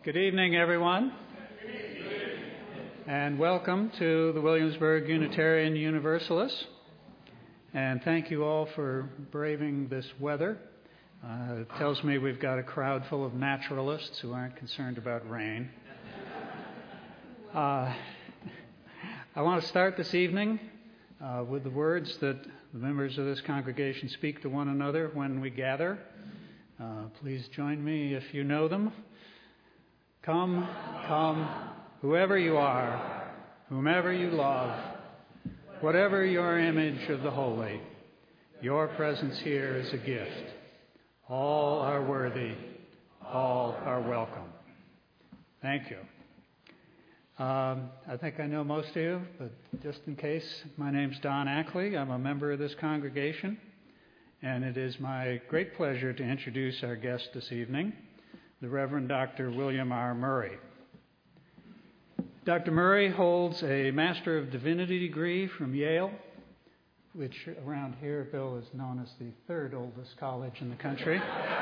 Good evening, everyone, and welcome to the Williamsburg Unitarian Universalists. And thank you all for braving this weather. It tells me we've got a crowd full of naturalists who aren't concerned about rain. I want to start this evening with the words that the members of this congregation speak to one another when we gather. Please join me if you know them. Come, come, whoever you are, whomever you love, whatever your image of the holy, your presence here is a gift. All are worthy, all are welcome. Thank you. I think I know most of you, but just in case, my name's Don Ackley. I'm a member of this congregation, and it is my great pleasure to introduce our guest this evening, the Reverend Dr. William R. Murray. Dr. Murray holds a Master of Divinity degree from Yale, which around here, Bill, is known as the third oldest college in the country,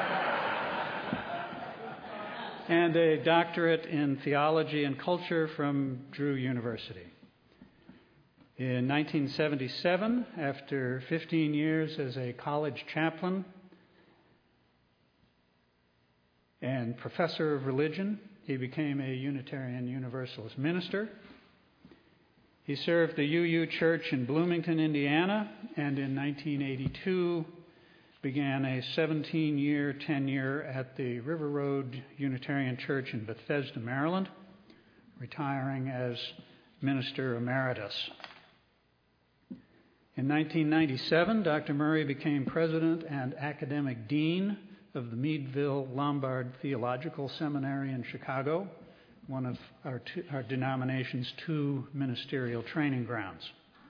and a doctorate in theology and culture from Drew University. In 1977, after 15 years as a college chaplain and professor of religion, he became a Unitarian Universalist minister. He served the UU Church in Bloomington, Indiana, and in 1982 began a 17-year tenure at the River Road Unitarian Church in Bethesda, Maryland, retiring as minister emeritus. In 1997, Dr. Murray became president and academic dean of the Meadville Lombard Theological Seminary in Chicago, one of our denomination's two ministerial training grounds.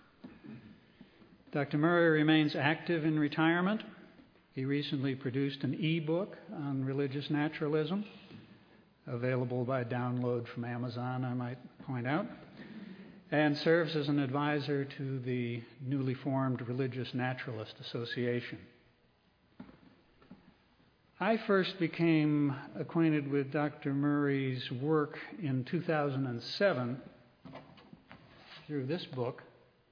Dr. Murray remains active in retirement. He recently produced an e-book on religious naturalism, available by download from Amazon, I might point out, and serves as an advisor to the newly formed Religious Naturalist Association. I first became acquainted with Dr. Murray's work in 2007 through this book,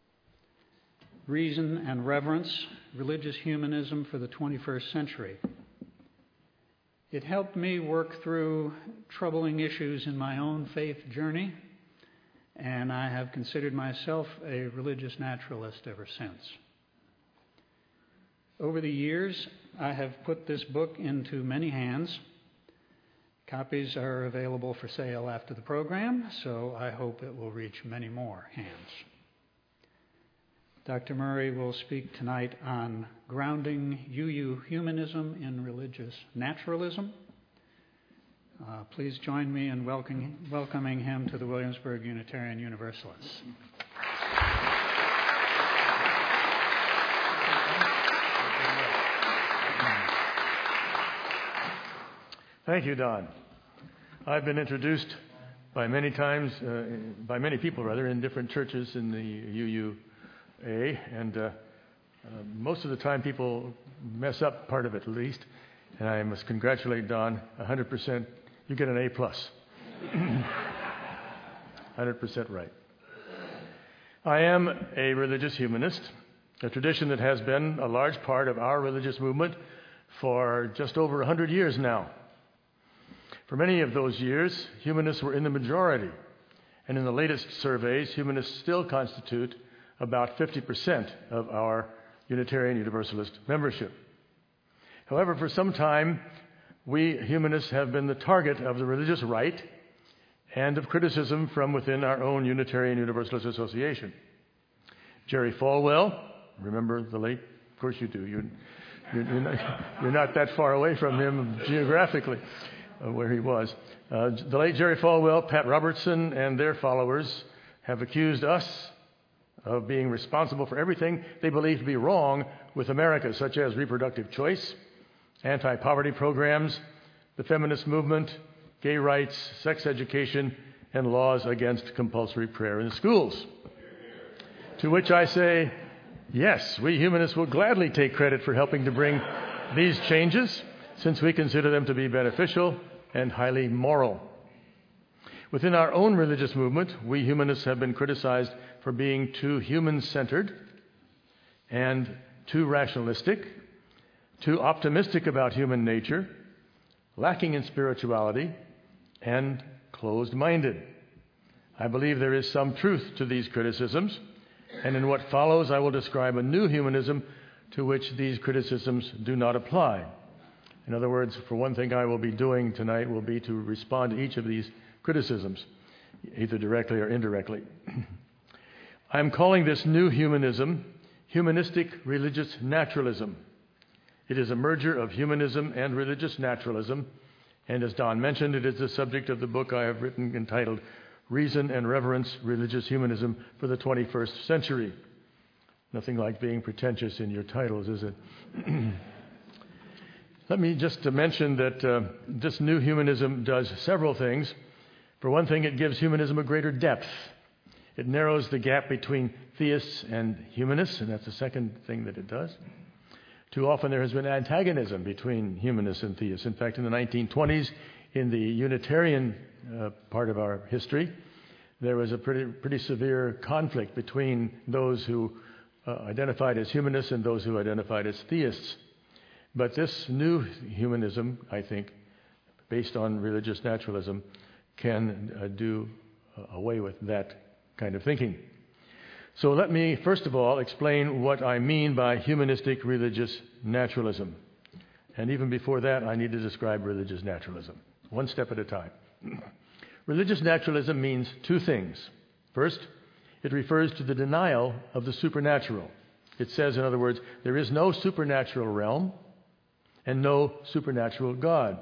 Reason and Reverence, Religious Humanism for the 21st Century. It helped me work through troubling issues in my own faith journey, and I have considered myself a religious naturalist ever since. Over the years, I have put this book into many hands. Copies are available for sale after the program, so I hope it will reach many more hands. Dr. Murray will speak tonight on grounding UU humanism in religious naturalism. Please join me in welcoming him to the Williamsburg Unitarian Universalists. Thank you, Don. I've been introduced by many times, by many people in different churches in the UUA, and most of the time people mess up part of it at least, and I must congratulate Don, 100%, you get an A+. 100% right. I am a religious humanist, a tradition that has been a large part of our religious movement for just over 100 years now. For many of those years, humanists were in the majority, and in the latest surveys, humanists still constitute about 50% of our Unitarian Universalist membership. However, for some time, we humanists have been the target of the religious right and of criticism from within our own Unitarian Universalist Association. Jerry Falwell, remember the late, of course you do, you're not that far away from him geographically. Where he was. The late Jerry Falwell, Pat Robertson, and their followers have accused us of being responsible for everything they believe to be wrong with America, such as reproductive choice, anti-poverty programs, the feminist movement, gay rights, sex education, and laws against compulsory prayer in schools. To which I say, yes, we humanists will gladly take credit for helping to bring these changes, since we consider them to be beneficial and highly moral. Within our own religious movement, we humanists have been criticized for being too human-centered and too rationalistic, too optimistic about human nature, lacking in spirituality, and closed-minded. I believe there is some truth to these criticisms, and in what follows I will describe a new humanism to which these criticisms do not apply. In other words, for one thing I will be doing tonight will be to respond to each of these criticisms, either directly or indirectly. I'm calling this new humanism humanistic religious naturalism. It is a merger of humanism and religious naturalism, and as Don mentioned, it is the subject of the book I have written entitled Reason and Reverence, Religious Humanism for the 21st Century. Nothing like being pretentious in your titles, is it? Let me just mention that this new humanism does several things. For one thing, it gives humanism a greater depth. It narrows the gap between theists and humanists, and that's the second thing that it does. Too often there has been antagonism between humanists and theists. In fact, in the 1920s, in the Unitarian part of our history, there was a pretty severe conflict between those who identified as humanists and those who identified as theists. But this new humanism, I think, based on religious naturalism, can do away with that kind of thinking. So let me, first of all, explain what I mean by humanistic religious naturalism. And even before that, I need to describe religious naturalism, one step at a time. Religious naturalism means two things. First, it refers to the denial of the supernatural. It says, in other words, there is no supernatural realm and no supernatural God.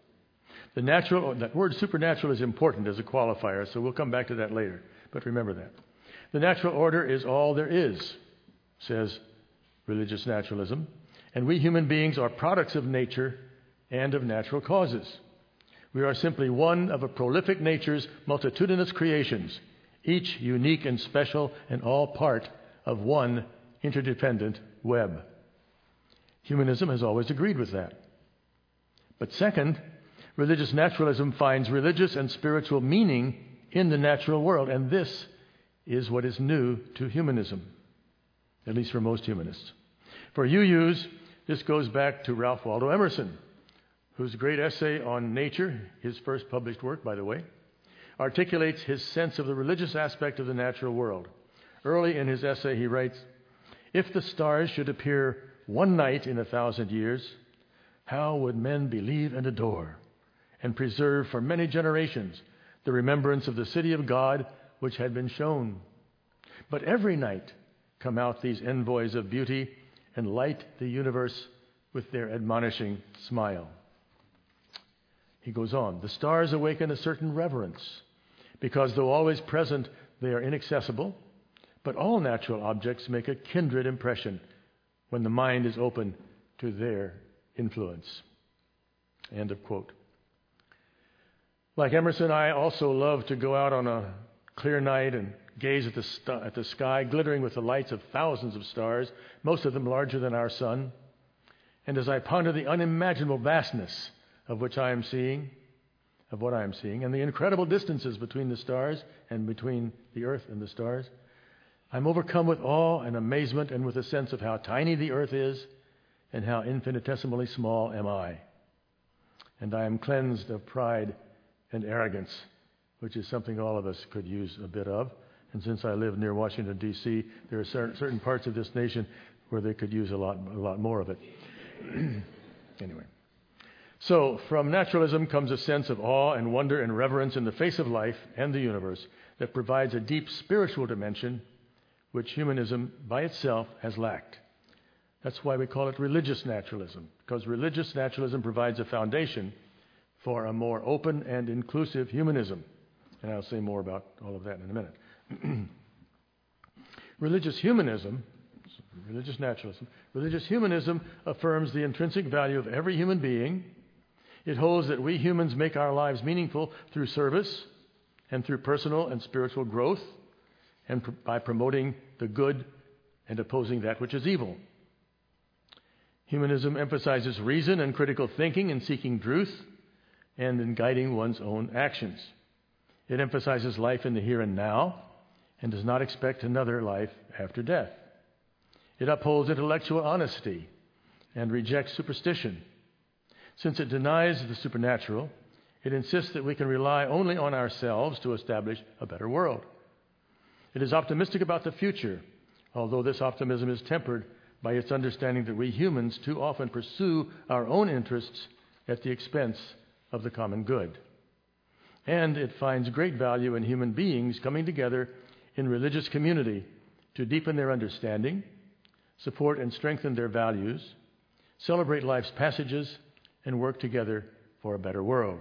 That word supernatural is important as a qualifier, so we'll come back to that later. But remember that. The natural order is all there is, says religious naturalism, and we human beings are products of nature and of natural causes. We are simply one of a prolific nature's multitudinous creations, each unique and special and all part of one interdependent web. Humanism has always agreed with that. But second, religious naturalism finds religious and spiritual meaning in the natural world, and this is what is new to humanism, at least for most humanists. For UUs, this goes back to Ralph Waldo Emerson, whose great essay on nature, his first published work, by the way, articulates his sense of the religious aspect of the natural world. Early in his essay, he writes, "If the stars should appear one night in 1,000 years, how would men believe and adore and preserve for many generations the remembrance of the city of God which had been shown? But every night come out these envoys of beauty and light the universe with their admonishing smile." He goes on, "The stars awaken a certain reverence, because though always present, they are inaccessible, but all natural objects make a kindred impression when the mind is open to their influence." End of quote. Like Emerson, I also love to go out on a clear night and gaze at the sky, glittering with the lights of thousands of stars, most of them larger than our sun. And as I ponder the unimaginable vastness of what I am seeing, and the incredible distances between the stars and between the earth and the stars, I'm overcome with awe and amazement and with a sense of how tiny the earth is and how infinitesimally small am I. And I am cleansed of pride and arrogance, which is something all of us could use a bit of. And since I live near Washington, D.C., there are certain parts of this nation where they could use a lot more of it. Anyway. So, from naturalism comes a sense of awe and wonder and reverence in the face of life and the universe that provides a deep spiritual dimension which humanism by itself has lacked. That's why we call it religious naturalism, because religious naturalism provides a foundation for a more open and inclusive humanism. And I'll say more about all of that in a minute. Religious humanism affirms the intrinsic value of every human being. It holds that we humans make our lives meaningful through service and through personal and spiritual growth, and by promoting the good and opposing that which is evil. Humanism emphasizes reason and critical thinking in seeking truth and in guiding one's own actions. It emphasizes life in the here and now and does not expect another life after death. It upholds intellectual honesty and rejects superstition. Since it denies the supernatural, it insists that we can rely only on ourselves to establish a better world. It is optimistic about the future, although this optimism is tempered by its understanding that we humans too often pursue our own interests at the expense of the common good. And it finds great value in human beings coming together in religious community to deepen their understanding, support and strengthen their values, celebrate life's passages, and work together for a better world.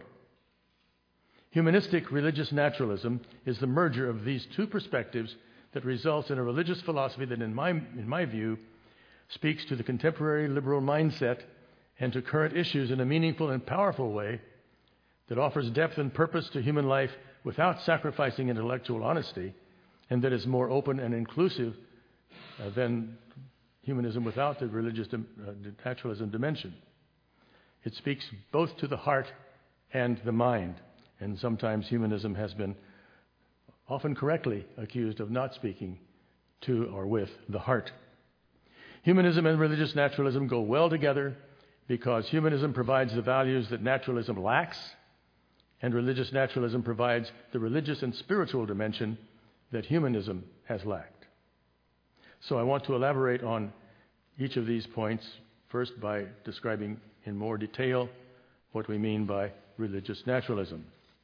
Humanistic religious naturalism is the merger of these two perspectives that results in a religious philosophy that, in my view, speaks to the contemporary liberal mindset and to current issues in a meaningful and powerful way that offers depth and purpose to human life without sacrificing intellectual honesty, and that is more open and inclusive than humanism without the religious naturalism dimension. It speaks both to the heart and the mind, and sometimes humanism has been often correctly accused of not speaking to or with the heart. Humanism and religious naturalism go well together because humanism provides the values that naturalism lacks, and religious naturalism provides the religious and spiritual dimension that humanism has lacked. So I want to elaborate on each of these points, first by describing in more detail what we mean by religious naturalism.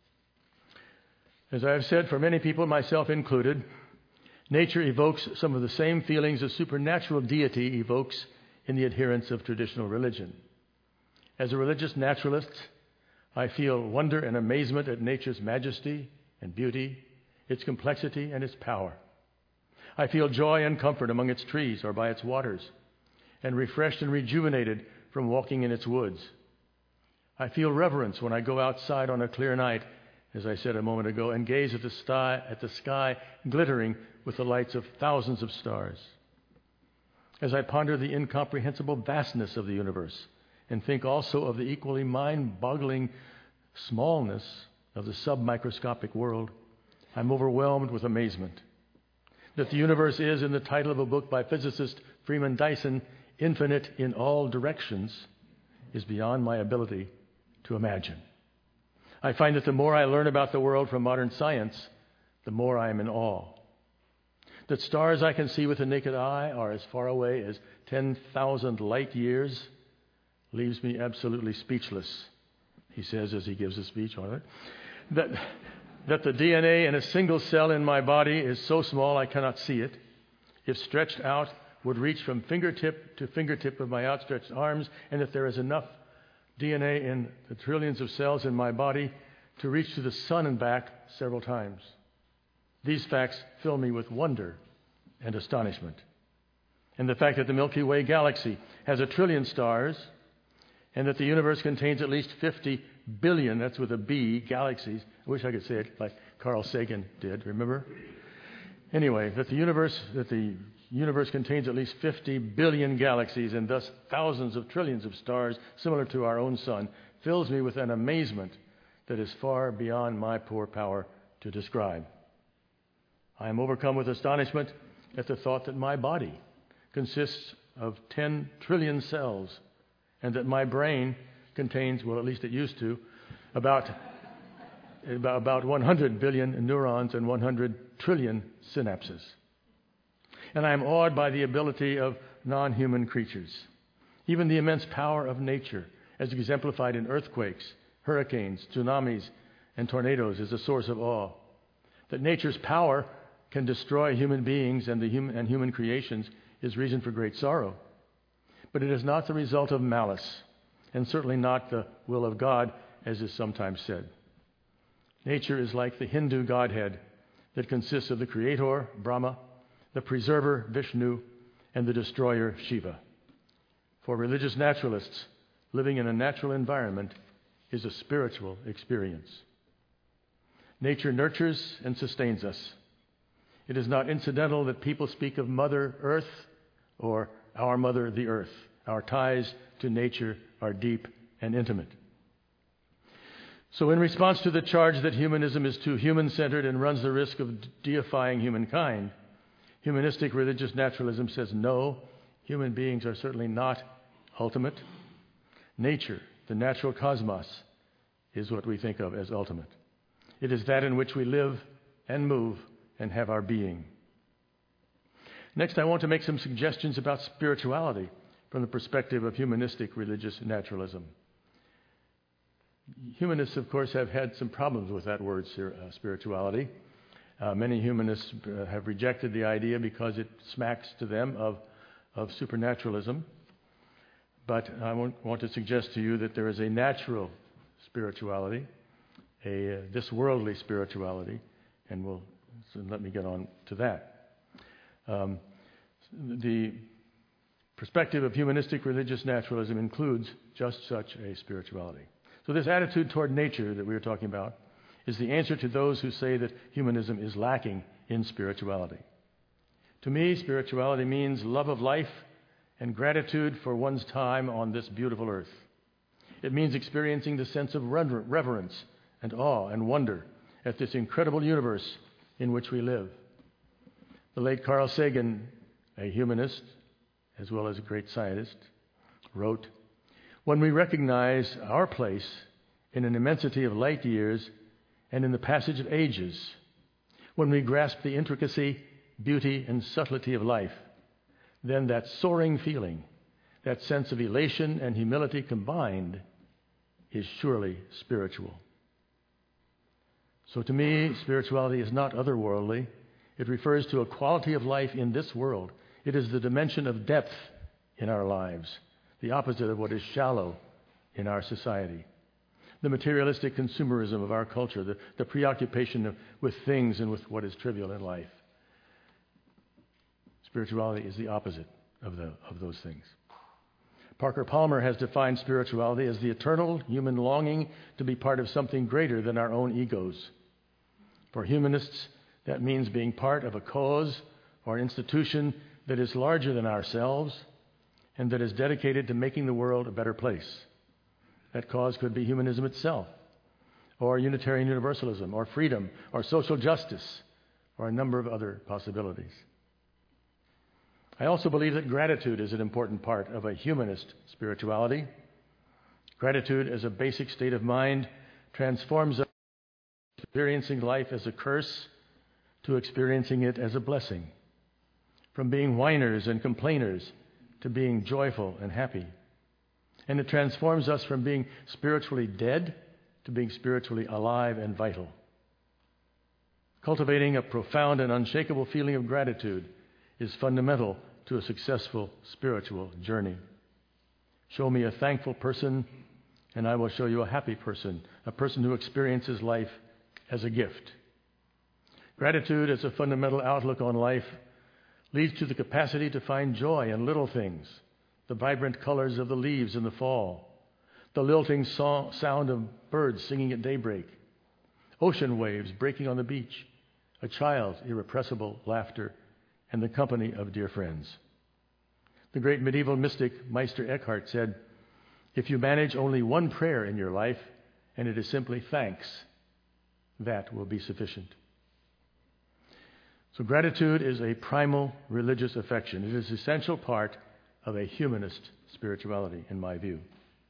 As I have said, for many people, myself included, nature evokes some of the same feelings a supernatural deity evokes in the adherents of traditional religion. As a religious naturalist, I feel wonder and amazement at nature's majesty and beauty, its complexity and its power. I feel joy and comfort among its trees or by its waters, and refreshed and rejuvenated from walking in its woods. I feel reverence when I go outside on a clear night, as I said a moment ago, and gaze at the sky glittering with the lights of thousands of stars. As I ponder the incomprehensible vastness of the universe, and think also of the equally mind-boggling smallness of the submicroscopic world, I'm overwhelmed with amazement. That the universe is, in the title of a book by physicist Freeman Dyson, infinite in all directions, is beyond my ability to imagine. I find that the more I learn about the world from modern science, the more I am in awe. That stars I can see with the naked eye are as far away as 10,000 light years leaves me absolutely speechless, he says as he gives a speech on it. That the DNA in a single cell in my body is so small I cannot see it. If stretched out, would reach from fingertip to fingertip of my outstretched arms, and that there is enough DNA in the trillions of cells in my body to reach to the sun and back several times. These facts fill me with wonder and astonishment. And the fact that the Milky Way galaxy has 1 trillion stars, and that the universe contains at least 50 billion, that's with a B, galaxies. I wish I could say it like Carl Sagan did, remember? Anyway, that the universe contains at least 50 billion galaxies and thus thousands of trillions of stars similar to our own sun fills me with an amazement that is far beyond my poor power to describe. I am overcome with astonishment at the thought that my body consists of 10 trillion cells, and that my brain contains, well, at least it used to, about 100 billion neurons and 100 trillion synapses. And I am awed by the ability of non-human creatures. Even the immense power of nature, as exemplified in earthquakes, hurricanes, tsunamis, and tornadoes, is a source of awe. That nature's power can destroy human beings and human creations is reason for great sorrow. But it is not the result of malice, and certainly not the will of God, as is sometimes said. Nature is like the Hindu Godhead that consists of the Creator, Brahma, the Preserver, Vishnu, and the Destroyer, Shiva. For religious naturalists, living in a natural environment is a spiritual experience. Nature nurtures and sustains us. It is not incidental that people speak of Mother Earth or our Mother, the Earth. Our ties to nature are deep and intimate. So in response to the charge that humanism is too human-centered and runs the risk of deifying humankind, humanistic religious naturalism says no, human beings are certainly not ultimate. Nature, the natural cosmos, is what we think of as ultimate. It is that in which we live and move and have our being. Next, I want to make some suggestions about spirituality from the perspective of humanistic religious naturalism. Humanists, of course, have had some problems with that word, spirituality. Many humanists have rejected the idea because it smacks to them of supernaturalism. But I want to suggest to you that there is a natural spirituality, this worldly spirituality, and so let me get on to that. The perspective of humanistic religious naturalism includes just such a spirituality. So this attitude toward nature that we were talking about is the answer to those who say that humanism is lacking in spirituality. To me, spirituality means love of life and gratitude for one's time on this beautiful earth. It means experiencing the sense of reverence and awe and wonder at this incredible universe in which we live. The late Carl Sagan, a humanist as well as a great scientist, wrote, "When we recognize our place in an immensity of light years and in the passage of ages, when we grasp the intricacy, beauty, and subtlety of life, then that soaring feeling, that sense of elation and humility combined, is surely spiritual." So to me, spirituality is not otherworldly. It refers to a quality of life in this world. It is the dimension of depth in our lives, the opposite of what is shallow in our society. The materialistic consumerism of our culture, the preoccupation with things and with what is trivial in life. Spirituality is the opposite of those things. Parker Palmer has defined spirituality as the eternal human longing to be part of something greater than our own egos. For humanists, that means being part of a cause or institution that is larger than ourselves and that is dedicated to making the world a better place. That cause could be humanism itself, or Unitarian Universalism, or freedom, or social justice, or a number of other possibilities. I also believe that gratitude is an important part of a humanist spirituality. Gratitude as a basic state of mind transforms us from experiencing life as a curse to experiencing it as a blessing, from being whiners and complainers to being joyful and happy. And it transforms us from being spiritually dead to being spiritually alive and vital. Cultivating a profound and unshakable feeling of gratitude is fundamental to a successful spiritual journey. Show me a thankful person, and I will show you a happy person, a person who experiences life as a gift. Gratitude as a fundamental outlook on life leads to the capacity to find joy in little things, the vibrant colors of the leaves in the fall, the lilting sound of birds singing at daybreak, ocean waves breaking on the beach, a child's irrepressible laughter, and the company of dear friends. The great medieval mystic Meister Eckhart said, "If you manage only one prayer in your life, and it is simply thanks, that will be sufficient." So gratitude is a primal religious affection. It is an essential part of a humanist spirituality, in my view.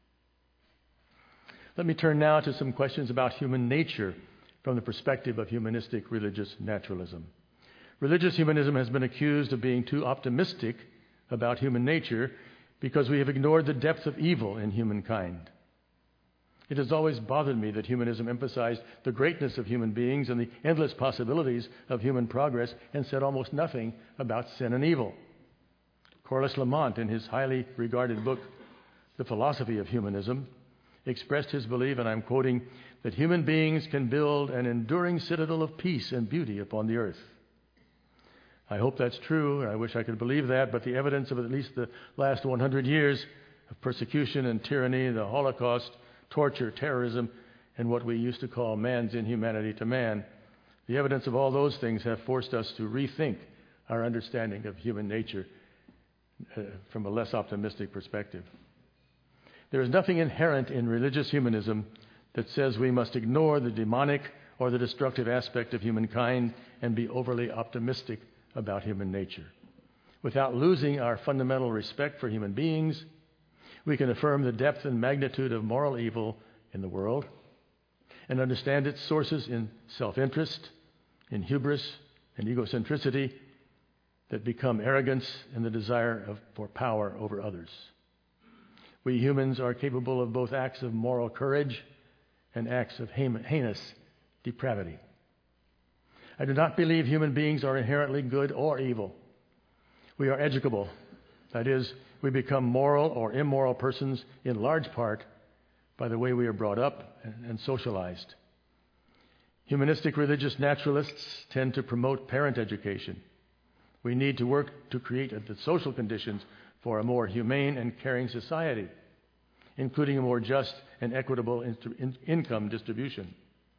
Let me turn now to some questions about human nature from the perspective of humanistic religious naturalism. Religious humanism has been accused of being too optimistic about human nature because we have ignored the depth of evil in humankind. It has always bothered me that humanism emphasized the greatness of human beings and the endless possibilities of human progress and said almost nothing about sin and evil. Corliss Lamont, in his highly regarded book, The Philosophy of Humanism, expressed his belief, and I'm quoting, that human beings can build an enduring citadel of peace and beauty upon the earth. I hope that's true, and I wish I could believe that, but the evidence of at least the last 100 years of persecution and tyranny, the Holocaust, torture, terrorism, and what we used to call man's inhumanity to man, the evidence of all those things have forced us to rethink our understanding of human nature from a less optimistic perspective. There is nothing inherent in religious humanism that says we must ignore the demonic or the destructive aspect of humankind and be overly optimistic about human nature. Without losing our fundamental respect for human beings, we can affirm the depth and magnitude of moral evil in the world and understand its sources in self-interest, in hubris and egocentricity that become arrogance and the desire for power over others. We humans are capable of both acts of moral courage and acts of heinous depravity. I do not believe human beings are inherently good or evil. We are educable. That is, we become moral or immoral persons in large part by the way we are brought up and socialized. Humanistic religious naturalists tend to promote parent education. We need to work to create the social conditions for a more humane and caring society, including a more just and equitable income distribution.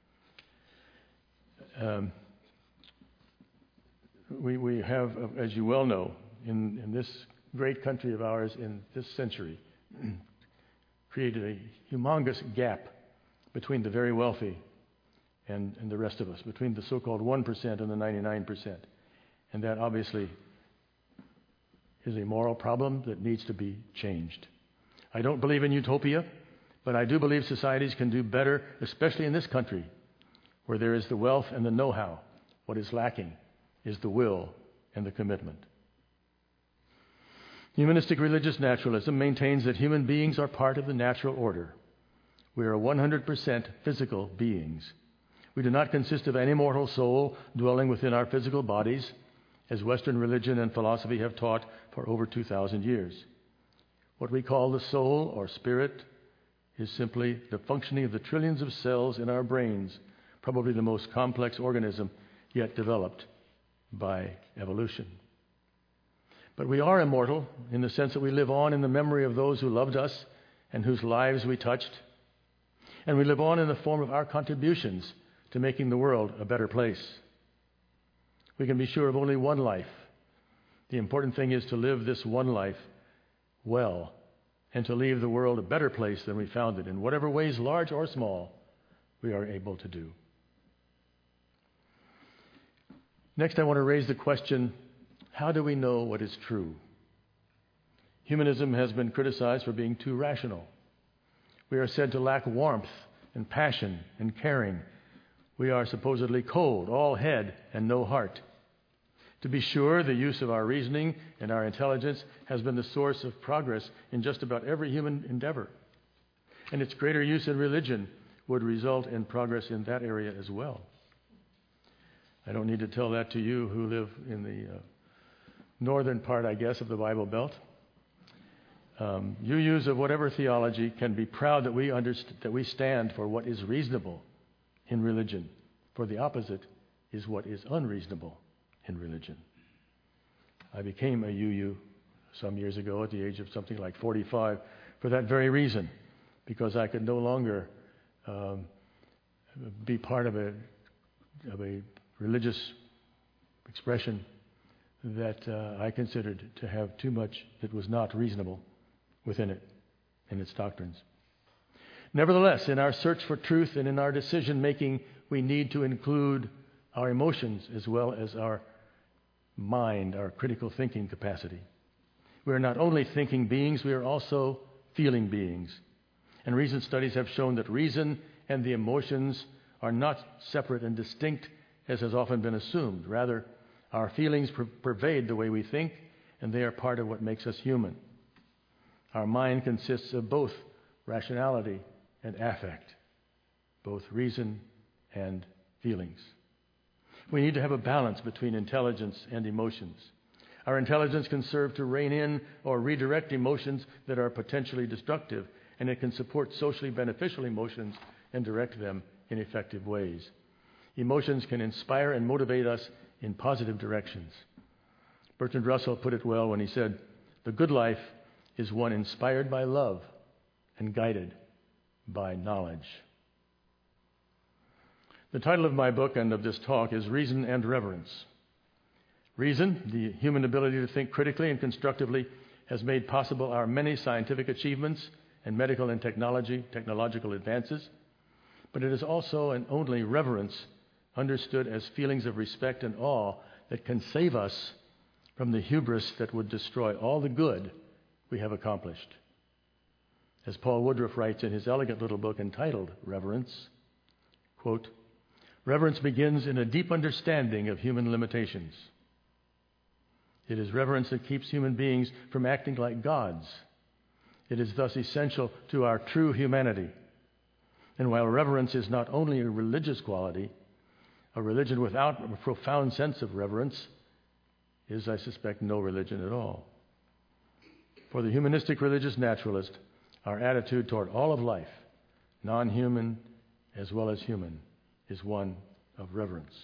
We have, as you well know, in this great country of ours in this century, created a humongous gap between the very wealthy and the rest of us, between the so-called 1% and the 99%. And that obviously is a moral problem that needs to be changed. I don't believe in utopia, but I do believe societies can do better, especially in this country, where there is the wealth and the know-how. What is lacking is the will and the commitment. Humanistic religious naturalism maintains that human beings are part of the natural order. We are 100% physical beings. We do not consist of any mortal soul dwelling within our physical bodies, as Western religion and philosophy have taught for over 2,000 years. What we call the soul or spirit is simply the functioning of the trillions of cells in our brains, probably the most complex organism yet developed by evolution. But we are immortal in the sense that we live on in the memory of those who loved us and whose lives we touched. And we live on in the form of our contributions to making the world a better place. We can be sure of only one life. The important thing is to live this one life well and to leave the world a better place than we found it in whatever ways, large or small, we are able to do. Next, I want to raise the question, how do we know what is true? Humanism has been criticized for being too rational. We are said to lack warmth and passion and caring. We are supposedly cold, all head and no heart. To be sure, the use of our reasoning and our intelligence has been the source of progress in just about every human endeavor. And its greater use in religion would result in progress in that area as well. I don't need to tell that to you who live in the northern part, I guess, of the Bible Belt. UUs of whatever theology can be proud that we stand for what is reasonable in religion, for the opposite is what is unreasonable in religion. I became a UU some years ago at the age of something like 45 for that very reason, because I could no longer be part of a religious expression that I considered to have too much that was not reasonable within it, in its doctrines. Nevertheless, in our search for truth and in our decision-making, we need to include our emotions as well as our mind, our critical thinking capacity. We are not only thinking beings, we are also feeling beings. And recent studies have shown that reason and the emotions are not separate and distinct as has often been assumed. Rather, our feelings pervade the way we think, and they are part of what makes us human. Our mind consists of both rationality and affect, both reason and feelings. We need to have a balance between intelligence and emotions. Our intelligence can serve to rein in or redirect emotions that are potentially destructive, and it can support socially beneficial emotions and direct them in effective ways. Emotions can inspire and motivate us in positive directions. Bertrand Russell put it well when he said, "The good life is one inspired by love and guided by knowledge." The title of my book and of this talk is Reason and Reverence. Reason, the human ability to think critically and constructively, has made possible our many scientific achievements and medical and technological advances. but it is also and only reverence, understood as feelings of respect and awe, that can save us from the hubris that would destroy all the good we have accomplished. As Paul Woodruff writes in his elegant little book entitled Reverence, quote, "Reverence begins in a deep understanding of human limitations. It is reverence that keeps human beings from acting like gods. It is thus essential to our true humanity. And while reverence is not only a religious quality, a religion without a profound sense of reverence is, I suspect, no religion at all. For the humanistic religious naturalist, our attitude toward all of life, non-human as well as human, is one of reverence."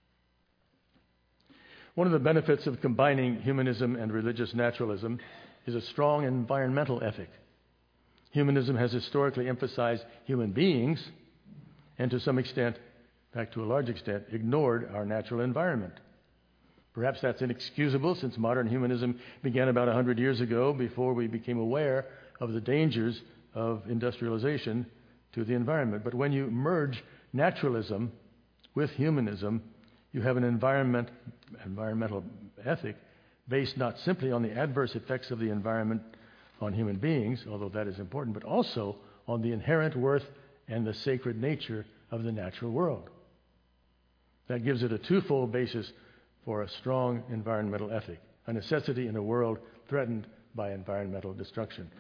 One of the benefits of combining humanism and religious naturalism is a strong environmental ethic. Humanism has historically emphasized human beings and to some extent, in fact to a large extent, ignored our natural environment. Perhaps that's inexcusable since modern humanism began about 100 years ago, before we became aware of the dangers of industrialization to the environment. But when you merge naturalism with humanism, you have an environmental ethic based not simply on the adverse effects of the environment on human beings, although that is important, but also on the inherent worth and the sacred nature of the natural world. That gives it a twofold basis for a strong environmental ethic, a necessity in a world threatened by environmental destruction.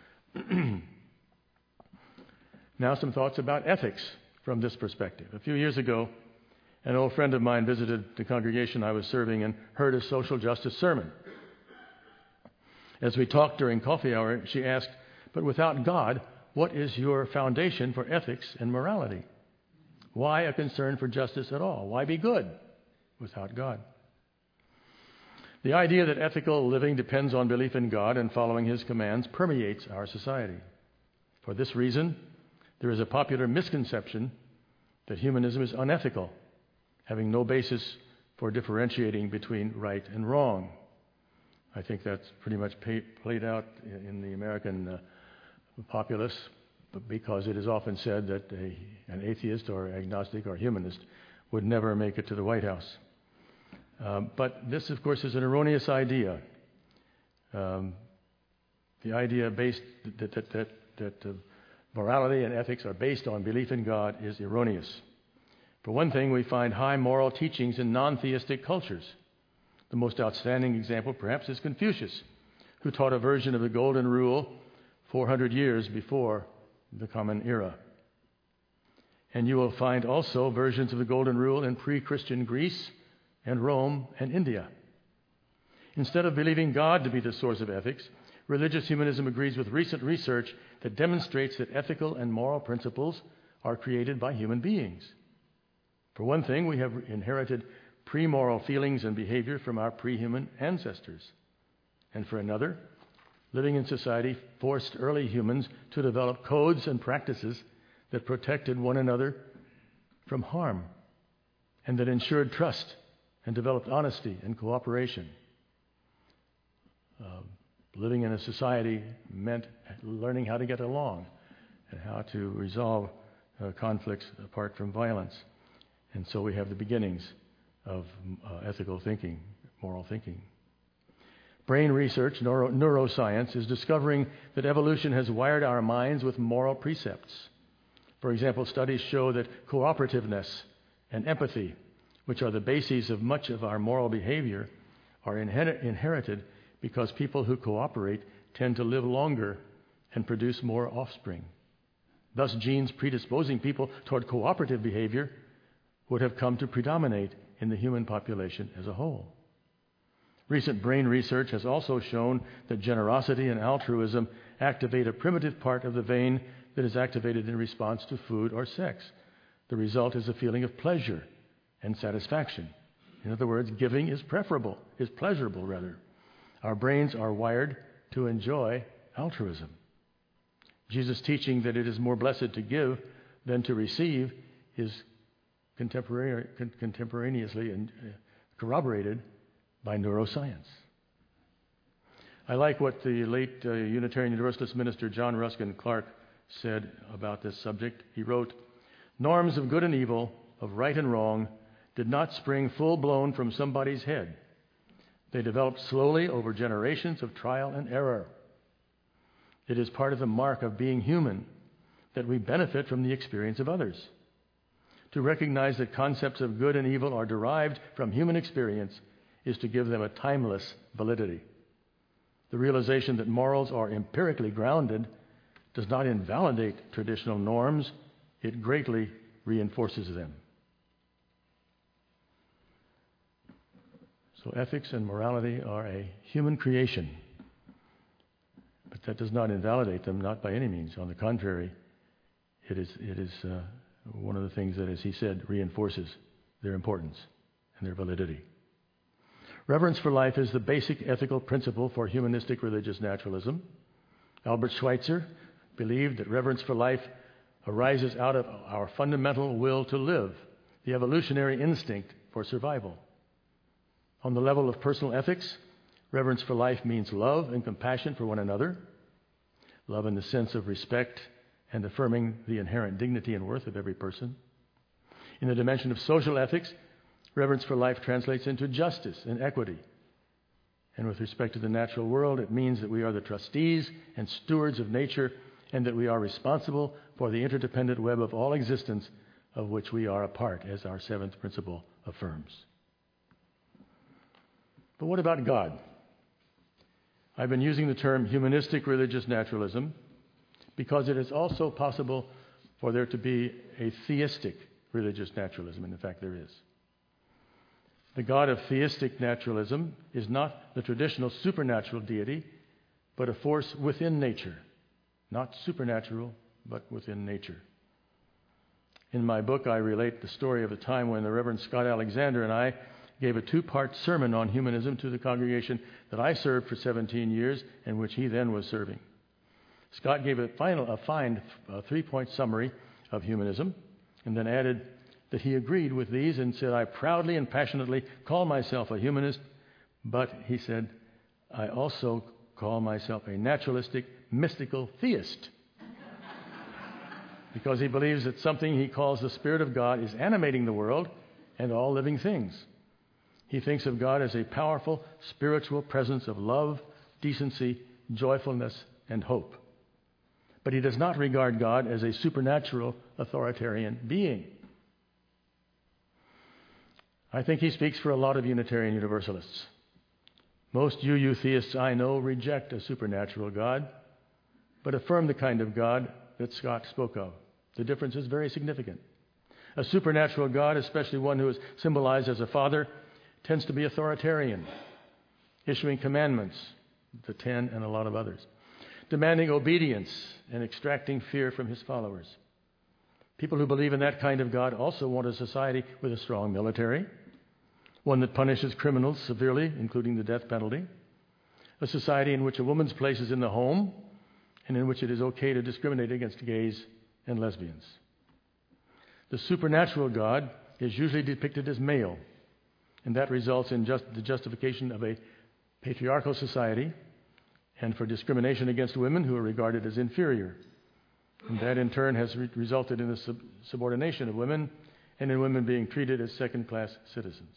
Now some thoughts about ethics from this perspective. A few years ago, an old friend of mine visited the congregation I was serving and heard a social justice sermon. As we talked during coffee hour, she asked, "But without God, what is your foundation for ethics and morality? Why a concern for justice at all? Why be good without God?" The idea that ethical living depends on belief in God and following His commands permeates our society. For this reason, there is a popular misconception that humanism is unethical, having no basis for differentiating between right and wrong. I think that's pretty much played out in the American populace, because it is often said that an atheist or agnostic or humanist would never make it to the White House. But this, of course, is an erroneous idea. The idea based that morality and ethics are based on belief in God is erroneous. For one thing, we find high moral teachings in non-theistic cultures. The most outstanding example, perhaps, is Confucius, who taught a version of the Golden Rule 400 years before the Common Era. And you will find also versions of the Golden Rule in pre-Christian Greece and Rome and India. Instead of believing God to be the source of ethics, religious humanism agrees with recent research that demonstrates that ethical and moral principles are created by human beings. For one thing, we have inherited pre-moral feelings and behavior from our pre-human ancestors. And for another, living in society forced early humans to develop codes and practices that protected one another from harm and that ensured trust and developed honesty and cooperation. Living in a society meant learning how to get along and how to resolve conflicts apart from violence. And so we have the beginnings of ethical thinking, moral thinking. Brain research, neuroscience, is discovering that evolution has wired our minds with moral precepts. For example, studies show that cooperativeness and empathy, which are the bases of much of our moral behavior, are inherited because people who cooperate tend to live longer and produce more offspring. Thus, genes predisposing people toward cooperative behavior would have come to predominate in the human population as a whole. Recent brain research has also shown that generosity and altruism activate a primitive part of the vein that is activated in response to food or sex. The result is a feeling of pleasure and satisfaction. In other words, giving is pleasurable. Our brains are wired to enjoy altruism. Jesus' teaching that it is more blessed to give than to receive is contemporaneously corroborated by neuroscience. I like what the late Unitarian Universalist minister John Ruskin Clark said about this subject. He wrote, Norms of good and evil, of right and wrong, did not spring full-blown from somebody's head. They developed slowly over generations of trial and error. It is part of the mark of being human that we benefit from the experience of others. To recognize that concepts of good and evil are derived from human experience is to give them a timeless validity. The realization that morals are empirically grounded does not invalidate traditional norms, it greatly reinforces them. So ethics and morality are a human creation, but that does not invalidate them, not by any means. On the contrary, it is one of the things that, as he said, reinforces their importance and their validity. Reverence for life is the basic ethical principle for humanistic religious naturalism. Albert Schweitzer believed that reverence for life arises out of our fundamental will to live, the evolutionary instinct for survival. On the level of personal ethics, reverence for life means love and compassion for one another, love in the sense of respect and affirming the inherent dignity and worth of every person. In the dimension of social ethics, reverence for life translates into justice and equity. And with respect to the natural world, it means that we are the trustees and stewards of nature and that we are responsible for the interdependent web of all existence of which we are a part, as our seventh principle affirms. But what about God? I've been using the term humanistic religious naturalism because it is also possible for there to be a theistic religious naturalism, and in fact there is. The God of theistic naturalism is not the traditional supernatural deity, but a force within nature. Not supernatural, but within nature. In my book, I relate the story of a time when the Reverend Scott Alexander and I gave a 2-part sermon on humanism to the congregation that I served for 17 years and which he then was serving. Scott gave a fine 3-point summary of humanism and then added that he agreed with these and said, "I proudly and passionately call myself a humanist, but," he said, "I also call myself a naturalistic, mystical theist." Because he believes that something he calls the Spirit of God is animating the world and all living things. He thinks of God as a powerful spiritual presence of love, decency, joyfulness, and hope. But he does not regard God as a supernatural authoritarian being. I think he speaks for a lot of Unitarian Universalists. Most UU theists I know reject a supernatural God, but affirm the kind of God that Scott spoke of. The difference is very significant. A supernatural God, especially one who is symbolized as a father, tends to be authoritarian, issuing commandments, the 10 and a lot of others, demanding obedience and extracting fear from his followers. People who believe in that kind of God also want a society with a strong military, one that punishes criminals severely, including the death penalty, a society in which a woman's place is in the home and in which it is okay to discriminate against gays and lesbians. The supernatural God is usually depicted as male, and that results in the justification of a patriarchal society and for discrimination against women who are regarded as inferior. And that in turn has resulted in the subordination of women and in women being treated as second-class citizens.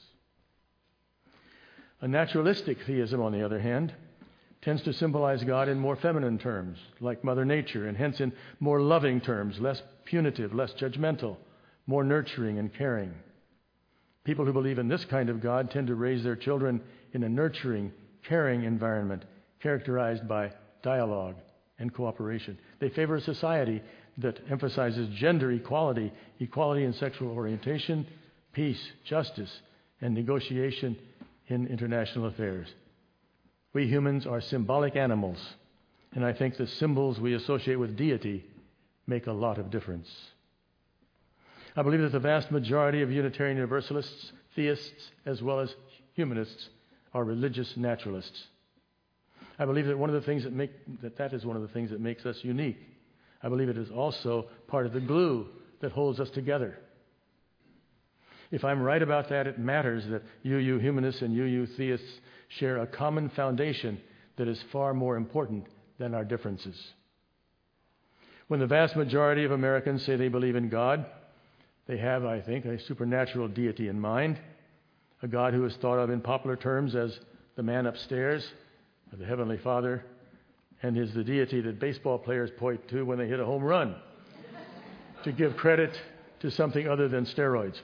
A naturalistic theism, on the other hand, tends to symbolize God in more feminine terms, like Mother Nature, and hence in more loving terms, less punitive, less judgmental, more nurturing and caring. People who believe in this kind of God tend to raise their children in a nurturing, caring environment characterized by dialogue and cooperation. They favor a society that emphasizes gender equality, equality in sexual orientation, peace, justice, and negotiation in international affairs. We humans are symbolic animals, and I think the symbols we associate with deity make a lot of difference. I believe that the vast majority of Unitarian Universalists, theists, as well as humanists, are religious naturalists. I believe that that is one of the things that makes us unique. I believe it is also part of the glue that holds us together. If I'm right about that, it matters that UU humanists and UU theists share a common foundation that is far more important than our differences. When the vast majority of Americans say they believe in God, They have, I think, a supernatural deity in mind, a God who is thought of in popular terms as the man upstairs, or the Heavenly Father, and is the deity that baseball players point to when they hit a home run, to give credit to something other than steroids.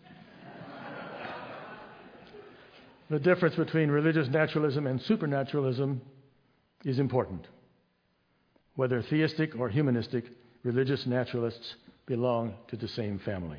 The difference between religious naturalism and supernaturalism is important. Whether theistic or humanistic, religious naturalists belong to the same family.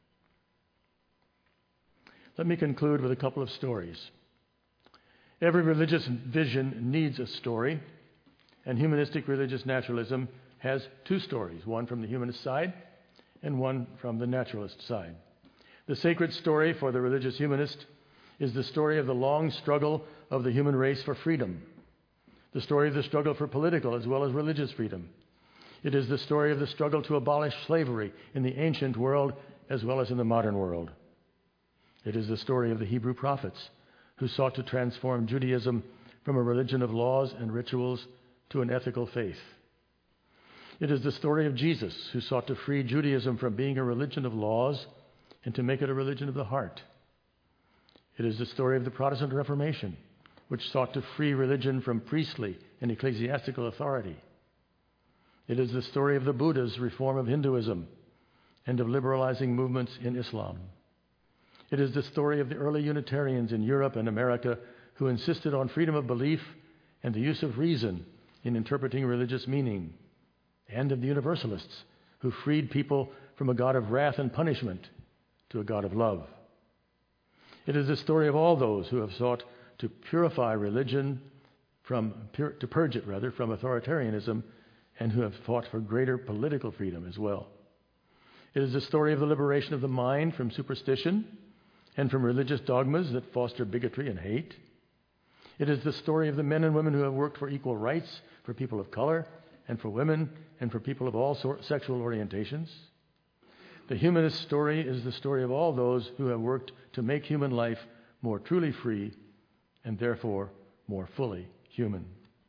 Let me conclude with a couple of stories. Every religious vision needs a story, and humanistic religious naturalism has two stories, one from the humanist side and one from the naturalist side. The sacred story for the religious humanist is the story of the long struggle of the human race for freedom, the story of the struggle for political as well as religious freedom. It is the story of the struggle to abolish slavery in the ancient world as well as in the modern world. It is the story of the Hebrew prophets who sought to transform Judaism from a religion of laws and rituals to an ethical faith. It is the story of Jesus who sought to free Judaism from being a religion of laws and to make it a religion of the heart. It is the story of the Protestant Reformation, which sought to free religion from priestly and ecclesiastical authority. It is the story of the Buddha's reform of Hinduism and of liberalizing movements in Islam. It is the story of the early Unitarians in Europe and America who insisted on freedom of belief and the use of reason in interpreting religious meaning, and of the Universalists who freed people from a God of wrath and punishment to a God of love. It is the story of all those who have sought to purify religion to purge it from authoritarianism, and who have fought for greater political freedom as well. It is the story of the liberation of the mind from superstition and from religious dogmas that foster bigotry and hate. It is the story of the men and women who have worked for equal rights for people of color and for women and for people of all sexual orientations. The humanist story is the story of all those who have worked to make human life more truly free and therefore more fully human.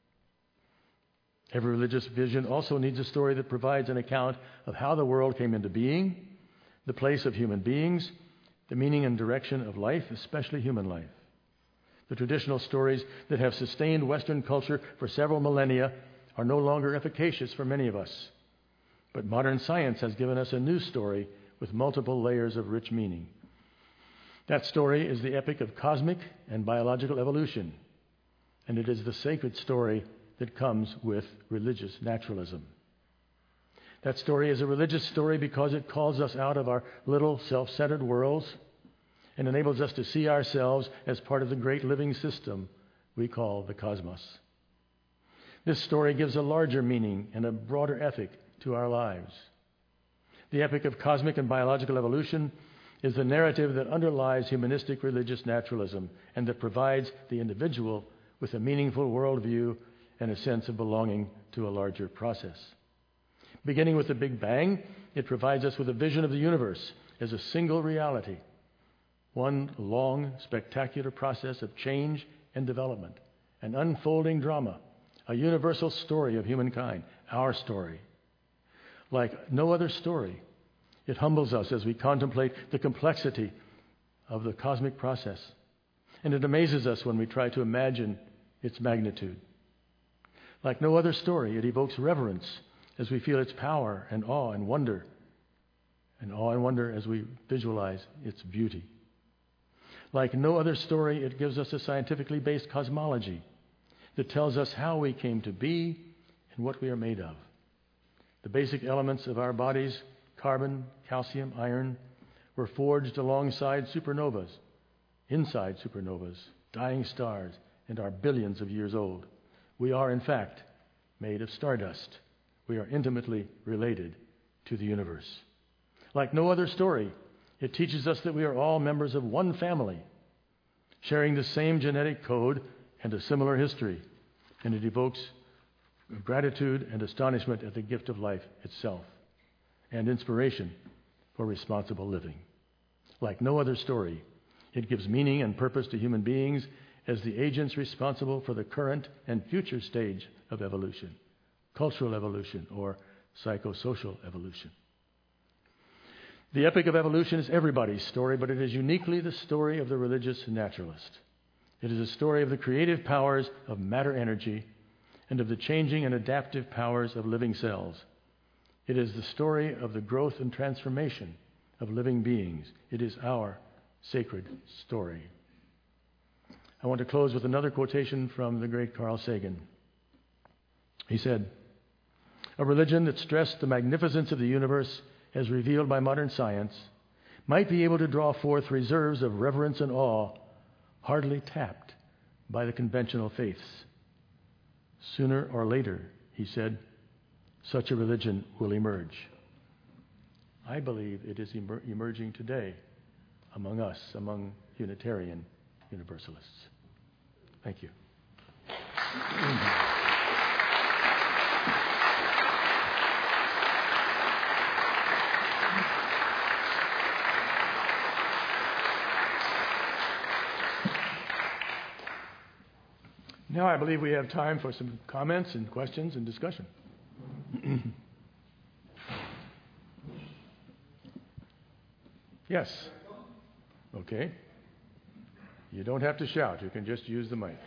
Every religious vision also needs a story that provides an account of how the world came into being, the place of human beings, the meaning and direction of life, especially human life. The traditional stories that have sustained Western culture for several millennia are no longer efficacious for many of us. But modern science has given us a new story with multiple layers of rich meaning. That story is the epic of cosmic and biological evolution, and it is the sacred story that comes with religious naturalism. That story is a religious story because it calls us out of our little self-centered worlds and enables us to see ourselves as part of the great living system we call the cosmos. This story gives a larger meaning and a broader ethic to our lives. The epic of cosmic and biological evolution is the narrative that underlies humanistic religious naturalism and that provides the individual with a meaningful worldview and a sense of belonging to a larger process. Beginning with the Big Bang, it provides us with a vision of the universe as a single reality, one long, spectacular process of change and development, an unfolding drama, a universal story of humankind, our story. Like no other story, it humbles us as we contemplate the complexity of the cosmic process, and it amazes us when we try to imagine its magnitude. Like no other story, it evokes reverence as we feel its power and awe and wonder as we visualize its beauty. Like no other story, it gives us a scientifically based cosmology that tells us how we came to be and what we are made of. The basic elements of our bodies, carbon, calcium, iron, were forged alongside supernovas, inside supernovas, dying stars, and are billions of years old. We are, in fact, made of stardust. We are intimately related to the universe. Like no other story, it teaches us that we are all members of one family, sharing the same genetic code and a similar history, and it evokes gratitude and astonishment at the gift of life itself, and inspiration for responsible living. Like no other story, it gives meaning and purpose to human beings as the agents responsible for the current and future stage of evolution, cultural evolution or psychosocial evolution. The epic of evolution is everybody's story, but it is uniquely the story of the religious naturalist. It is a story of the creative powers of matter energy and of the changing and adaptive powers of living cells. It is the story of the growth and transformation of living beings. It is our sacred story. I want to close with another quotation from the great Carl Sagan. He said, "A religion that stressed the magnificence of the universe as revealed by modern science might be able to draw forth reserves of reverence and awe hardly tapped by the conventional faiths. Sooner or later," he said, "such a religion will emerge." I believe it is emerging today among us, among Unitarian Universalists. Thank you. Now I believe we have time for some comments and questions and discussion. Yes. Okay. You don't have to shout. You can just use the mic.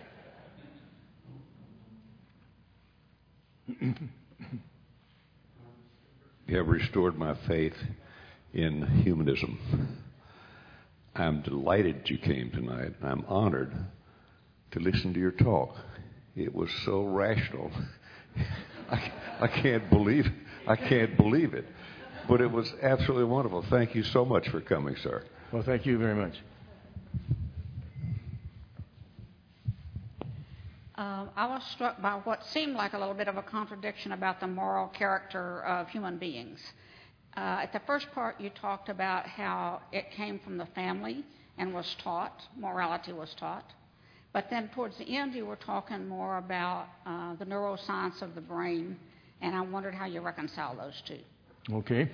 You have restored my faith in humanism. I'm delighted you came tonight. I'm honored to listen to your talk. It was so rational. I can't believe it. But it was absolutely wonderful. Thank you so much for coming, sir. Well, thank you very much. I was struck by what seemed like a little bit of a contradiction about the moral character of human beings. At the first part, you talked about how it came from the family and was taught, morality was taught. But then towards the end, you were talking more about the neuroscience of the brain, and I wondered how you reconcile those two. Okay.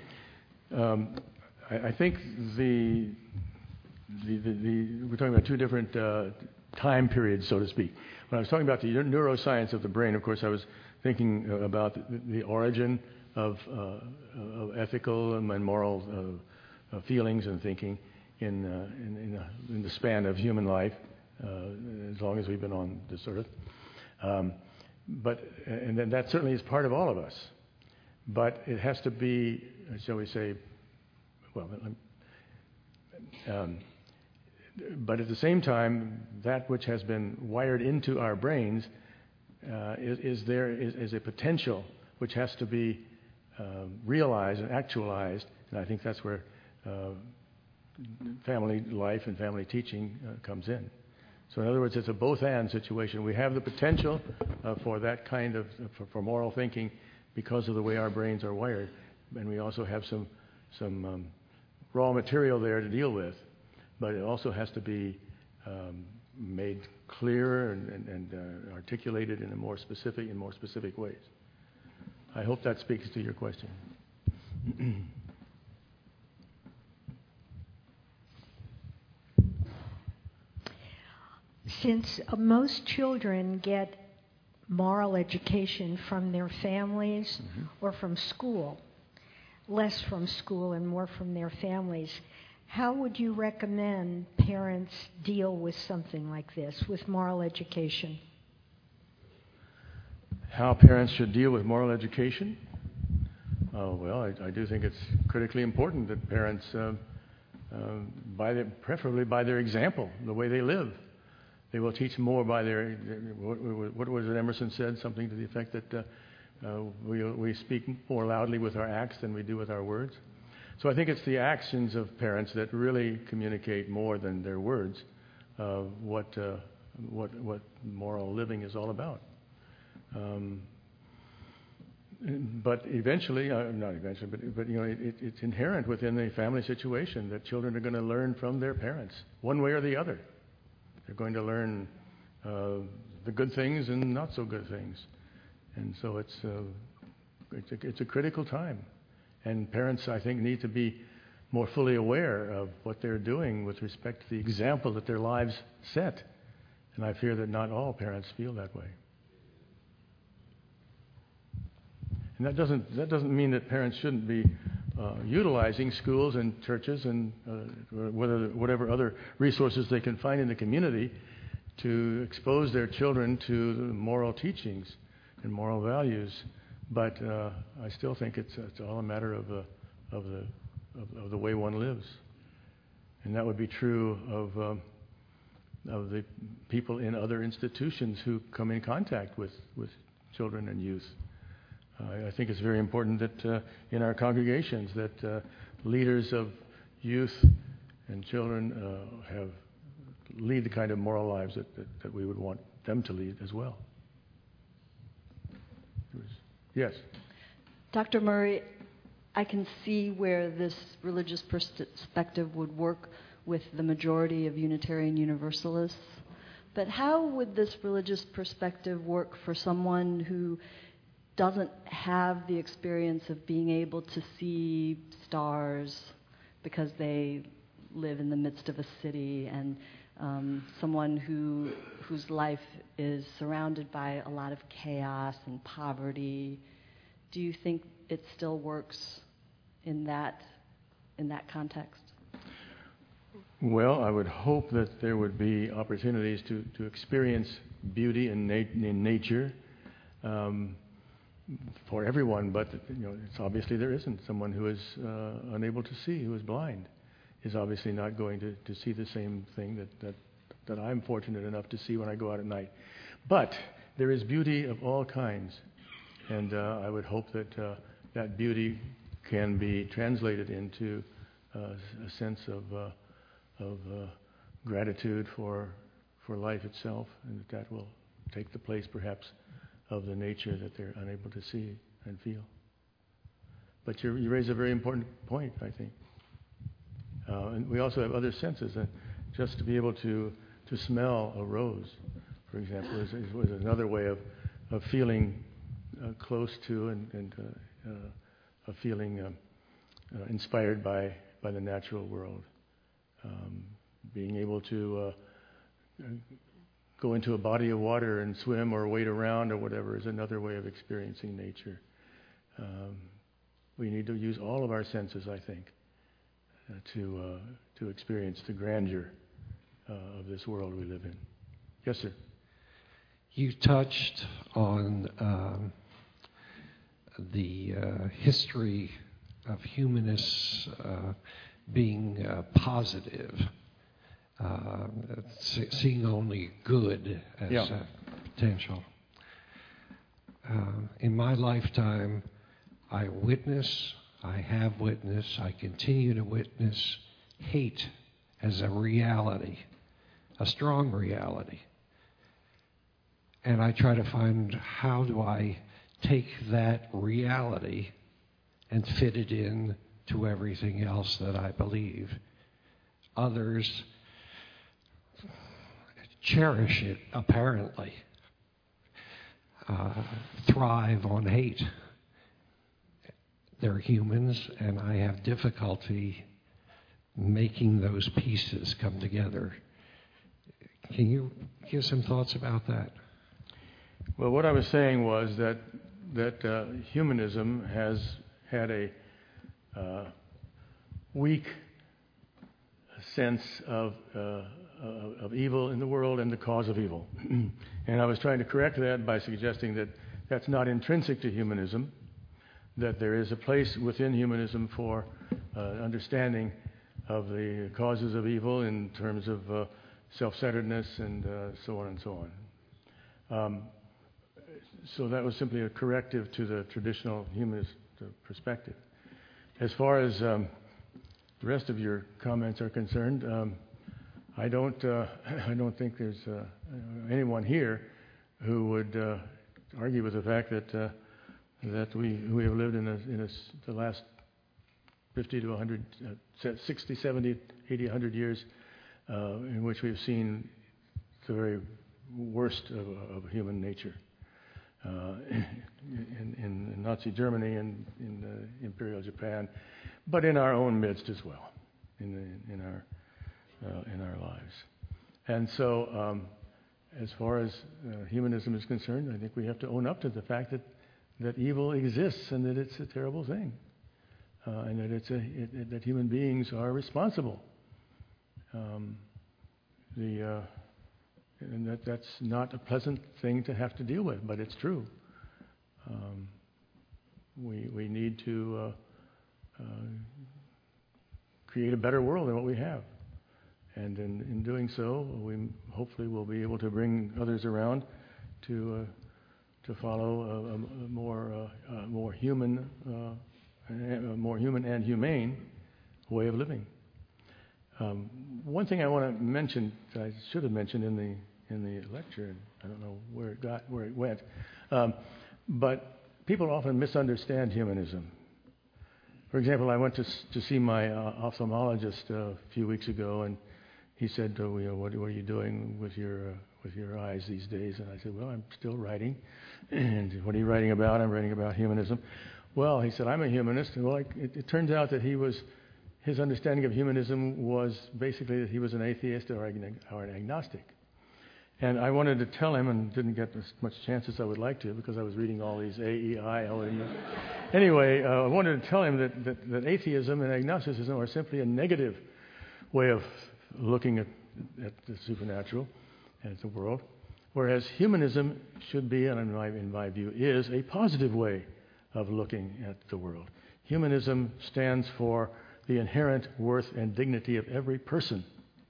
I think we're talking about two different time periods, so to speak. When I was talking about the neuroscience of the brain, of course, I was thinking about the origin of ethical and moral feelings and thinking in the span of human life, as long as we've been on this earth. And then that certainly is part of all of us. But it has to be, shall we say, but at the same time, that which has been wired into our brains is a potential which has to be realized and actualized. And I think that's where family life and family teaching comes in. So in other words, it's a both-and situation. We have the potential for that kind of, for moral thinking because of the way our brains are wired. And we also have some raw material there to deal with. But it also has to be made clearer and articulated in more specific ways. I hope that speaks to your question. Since most children get moral education from their families or from school, less from school and more from their families, how would you recommend parents deal with something like this, with moral education? How parents should deal with moral education? Well, I do think it's critically important that parents, preferably by their example, the way they live. They will teach more by what was it Emerson said? Something to the effect that we speak more loudly with our acts than we do with our words. So I think it's the actions of parents that really communicate more than their words what moral living is all about. But eventually, not eventually, but you know, it's inherent within the family situation that children are going to learn from their parents, one way or the other. They're going to learn the good things and not so good things, and so it's a critical time. And parents, I think, need to be more fully aware of what they're doing with respect to the example that their lives set. And I fear that not all parents feel that way. And that doesn't mean that parents shouldn't be utilizing schools and churches and whatever other resources they can find in the community to expose their children to the moral teachings and moral values. But I still think it's all a matter of the way one lives, and that would be true of the people in other institutions who come in contact with children and youth. I think it's very important that in our congregations that leaders of youth and children lead the kind of moral lives that we would want them to lead as well. Yes? Dr. Murray, I can see where this religious perspective would work with the majority of Unitarian Universalists, but how would this religious perspective work for someone who doesn't have the experience of being able to see stars because they live in the midst of a city, and someone whose life is surrounded by a lot of chaos and poverty? Do you think it still works in that context? Well, I would hope that there would be opportunities to experience beauty in nature for everyone, but it's obviously there isn't. Someone who is unable to see, who is blind, is obviously not going to see the same thing that I'm fortunate enough to see when I go out at night. But there is beauty of all kinds, and I would hope that that beauty can be translated into a sense of gratitude for life itself, and that will take the place perhaps of the nature that they're unable to see and feel. But you raise a very important point, I think. And we also have other senses. Just to be able to smell a rose, for example, is another way of feeling close to and of feeling inspired by the natural world. Being able to go into a body of water and swim or wade around or whatever is another way of experiencing nature. We need to use all of our senses, I think, to experience the grandeur of this world we live in. Yes, sir. You touched on the history of humanists being positive, seeing only good as potential. In my lifetime, I have witnessed, I continue to witness hate as a reality, a strong reality. And I try to find, how do I take that reality and fit it in to everything else that I believe? Others cherish it, apparently, thrive on hate. They're humans, and I have difficulty making those pieces come together. Can you give some thoughts about that? Well, what I was saying was that humanism has had a weak sense of evil in the world and the cause of evil. And I was trying to correct that by suggesting that that's not intrinsic to humanism, that there is a place within humanism for understanding of the causes of evil in terms of self-centeredness and so on and so on. So that was simply a corrective to the traditional humanist perspective. As far as the rest of your comments are concerned, I don't think there's anyone here who would argue with the fact that we have lived in the last 50 to 100, 60, 70, 80, 100 years in which we've seen the very worst of human nature. In Nazi Germany and in Imperial Japan, but in our own midst as well, in our lives. And so, as far as humanism is concerned, I think we have to own up to the fact that evil exists and that it's a terrible thing. and that human beings are responsible. And that's not a pleasant thing to have to deal with, but it's true. We need to create a better world than what we have. And in doing so, we hopefully will be able to bring others around to follow a more human and humane way of living. One thing I want to mention, I should have mentioned in the lecture, I don't know where it went, but people often misunderstand humanism. For example, I went to see my ophthalmologist a few weeks ago, and he said, what are you doing with your eyes these days? And I said, well, I'm still writing. And what are you writing about? I'm writing about humanism. Well, he said, I'm a humanist. And well, it turns out that his understanding of humanism was basically that he was an atheist or an agnostic. And I wanted to tell him, and didn't get as much chance as I would like to because I was reading all these AEI. Anyway, I wanted to tell him that atheism and agnosticism are simply a negative way of looking at the supernatural and at the world, whereas humanism should be, and in my view, is a positive way of looking at the world. Humanism stands for the inherent worth and dignity of every person.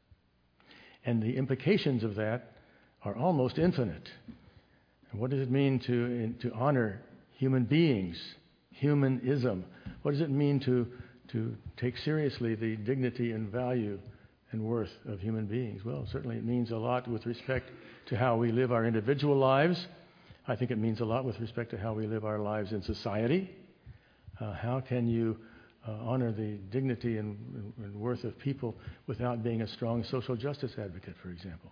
And the implications of that are almost infinite. And what does it mean to honor human beings, humanism? What does it mean to take seriously the dignity and value and worth of human beings? Well, certainly it means a lot with respect to how we live our individual lives. I think it means a lot with respect to how we live our lives in society. How can you honor the dignity and worth of people without being a strong social justice advocate, for example?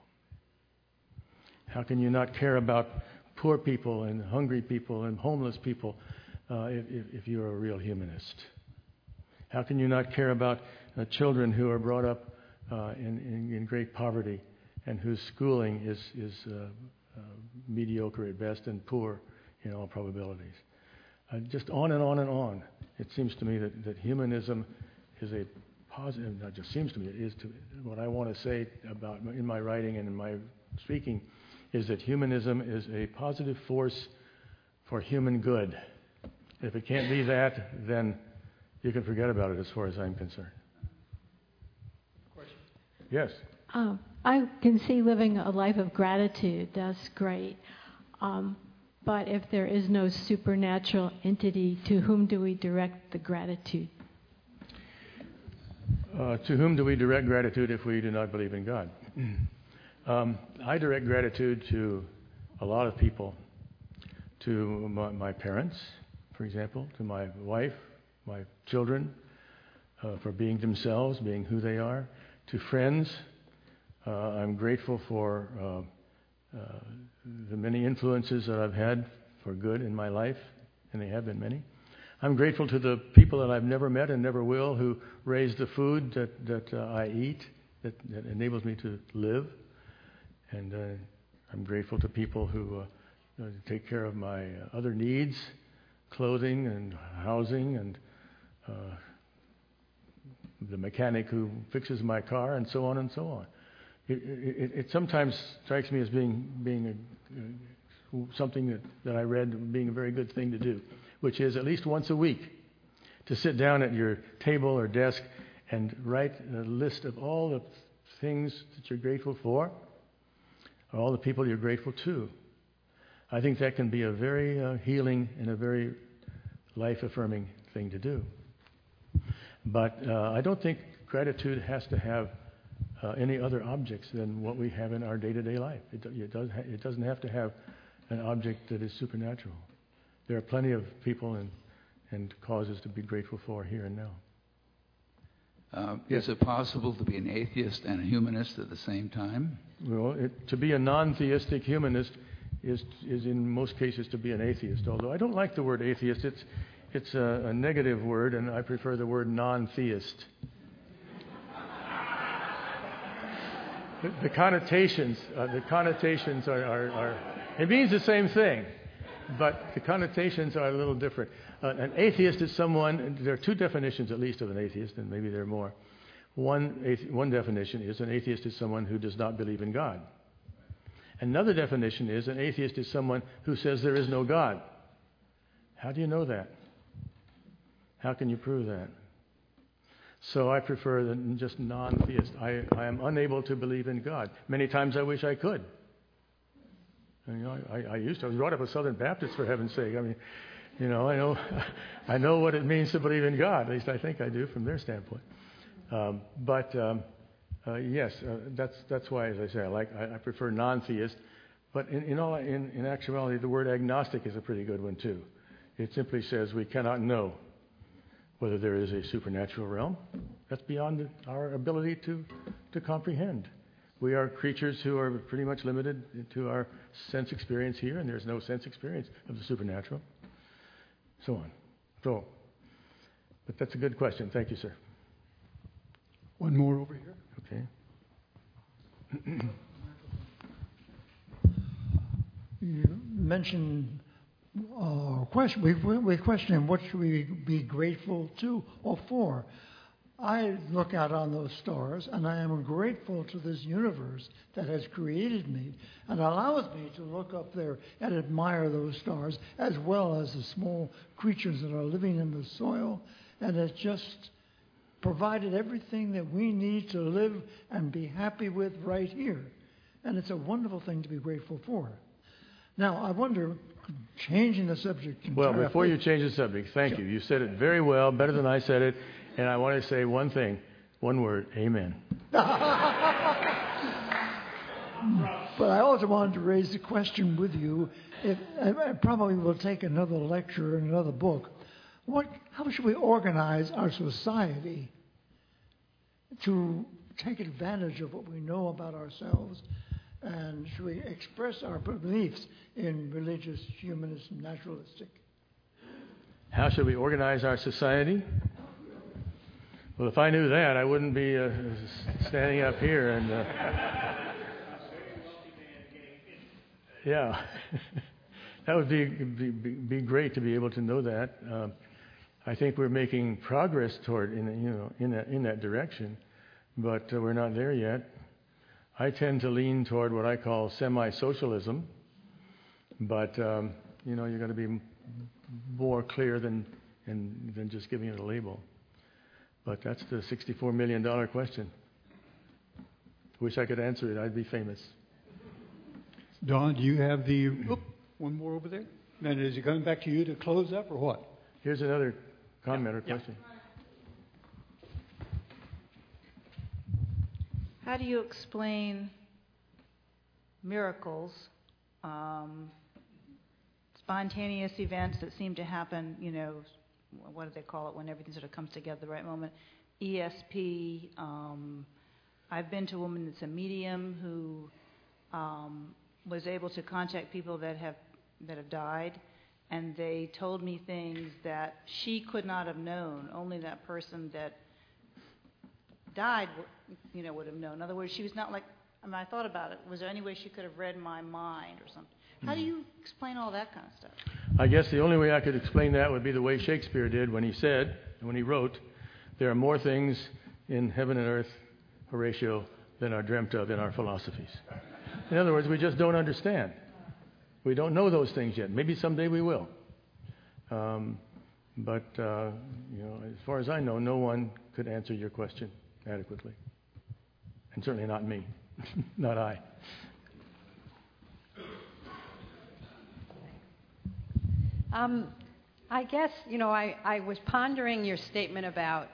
How can you not care about poor people and hungry people and homeless people if you're a real humanist? How can you not care about children who are brought up in great poverty and whose schooling is mediocre at best and poor in all probabilities? Just on and on and on. It seems to me that humanism is a positive, not just seems to me, it is what I want to say about in my writing and in my speaking, is that humanism is a positive force for human good. If it can't be that, then you can forget about it as far as I'm concerned. Question? Yes. I can see living a life of gratitude. That's great. But if there is no supernatural entity, to whom do we direct the gratitude? To whom do we direct gratitude if we do not believe in God? I direct gratitude to a lot of people. To my parents, for example, to my wife, my children, for being themselves, being who they are. To friends, I'm grateful for the many influences that I've had for good in my life, and they have been many. I'm grateful to the people that I've never met and never will who raise the food that I eat, that enables me to live. And I'm grateful to people who take care of my other needs, clothing and housing, and the mechanic who fixes my car, and so on and so on. It sometimes strikes me as being something that I read being a very good thing to do, which is at least once a week to sit down at your table or desk and write a list of all the things that you're grateful for, or all the people you're grateful to. I think that can be a very healing and a very life-affirming thing to do. But I don't think gratitude has to have any other objects than what we have in our day-to-day life. It doesn't have to have an object that is supernatural. There are plenty of people and causes to be grateful for here and now. Is it possible to be an atheist and a humanist at the same time? Well, to be a non-theistic humanist is in most cases to be an atheist. Although I don't like the word atheist. It's a negative word, and I prefer the word non-theist. The connotations are it means the same thing, but the connotations are a little different. An atheist is someone, there are two definitions at least of an atheist, and maybe there are more. One definition is an atheist is someone who does not believe in God. Another definition is an atheist is someone who says there is no God. How do you know that? How can you prove that? So I prefer just non-theist. I am unable to believe in God. Many times I wish I could. And, I was brought up a Southern Baptist, for heaven's sake. I mean, I know what it means to believe in God. At least I think I do from their standpoint. Yes, that's why, as I say, I prefer non-theist. But in actuality, the word agnostic is a pretty good one too. It simply says we cannot know whether there is a supernatural realm. That's beyond our ability to comprehend. We are creatures who are pretty much limited to our sense experience here, and there's no sense experience of the supernatural. So on. But that's a good question. Thank you, sir. One more over here. Okay. You mentioned we question what should we be grateful to or for. I look out on those stars, and I am grateful to this universe that has created me and allows me to look up there and admire those stars, as well as the small creatures that are living in the soil, and has just provided everything that we need to live and be happy with right here. And it's a wonderful thing to be grateful for. Now, I wonder, changing the subject entirely. Well, before you change the subject, thank you. You said it very well, better than I said it. And I want to say one thing, one word, amen. But I also wanted to raise the question with you. I probably will take another lecture and another book. How should we organize our society to take advantage of what we know about ourselves? And should we express our beliefs in religious, humanist, and naturalistic? How should we organize our society? Well, if I knew that, I wouldn't be standing up here and... yeah, that would be great to be able to know that. I think we're making progress toward in that direction, but we're not there yet. I tend to lean toward what I call semi-socialism, but you're going to be more clear than just giving it a label. But that's the $64 million question. Wish I could answer it. I'd be famous. Don, do you have one more over there? And is it coming back to you to close up or what? Here's another comment or question. How do you explain miracles, spontaneous events that seem to happen, what do they call it when everything sort of comes together at the right moment? ESP. I've been to a woman that's a medium who was able to contact people that have died, and they told me things that she could not have known. Only that person that died, would have known. In other words, she was not like. I thought about it. Was there any way she could have read my mind or something? How do you explain all that kind of stuff? I guess the only way I could explain that would be the way Shakespeare did when he said, and when he wrote, there are more things in heaven and earth, Horatio, than are dreamt of in our philosophies. In other words, we just don't understand. We don't know those things yet. Maybe someday we will. But as far as I know, no one could answer your question adequately. And certainly not me. Not I. I guess, I was pondering your statement about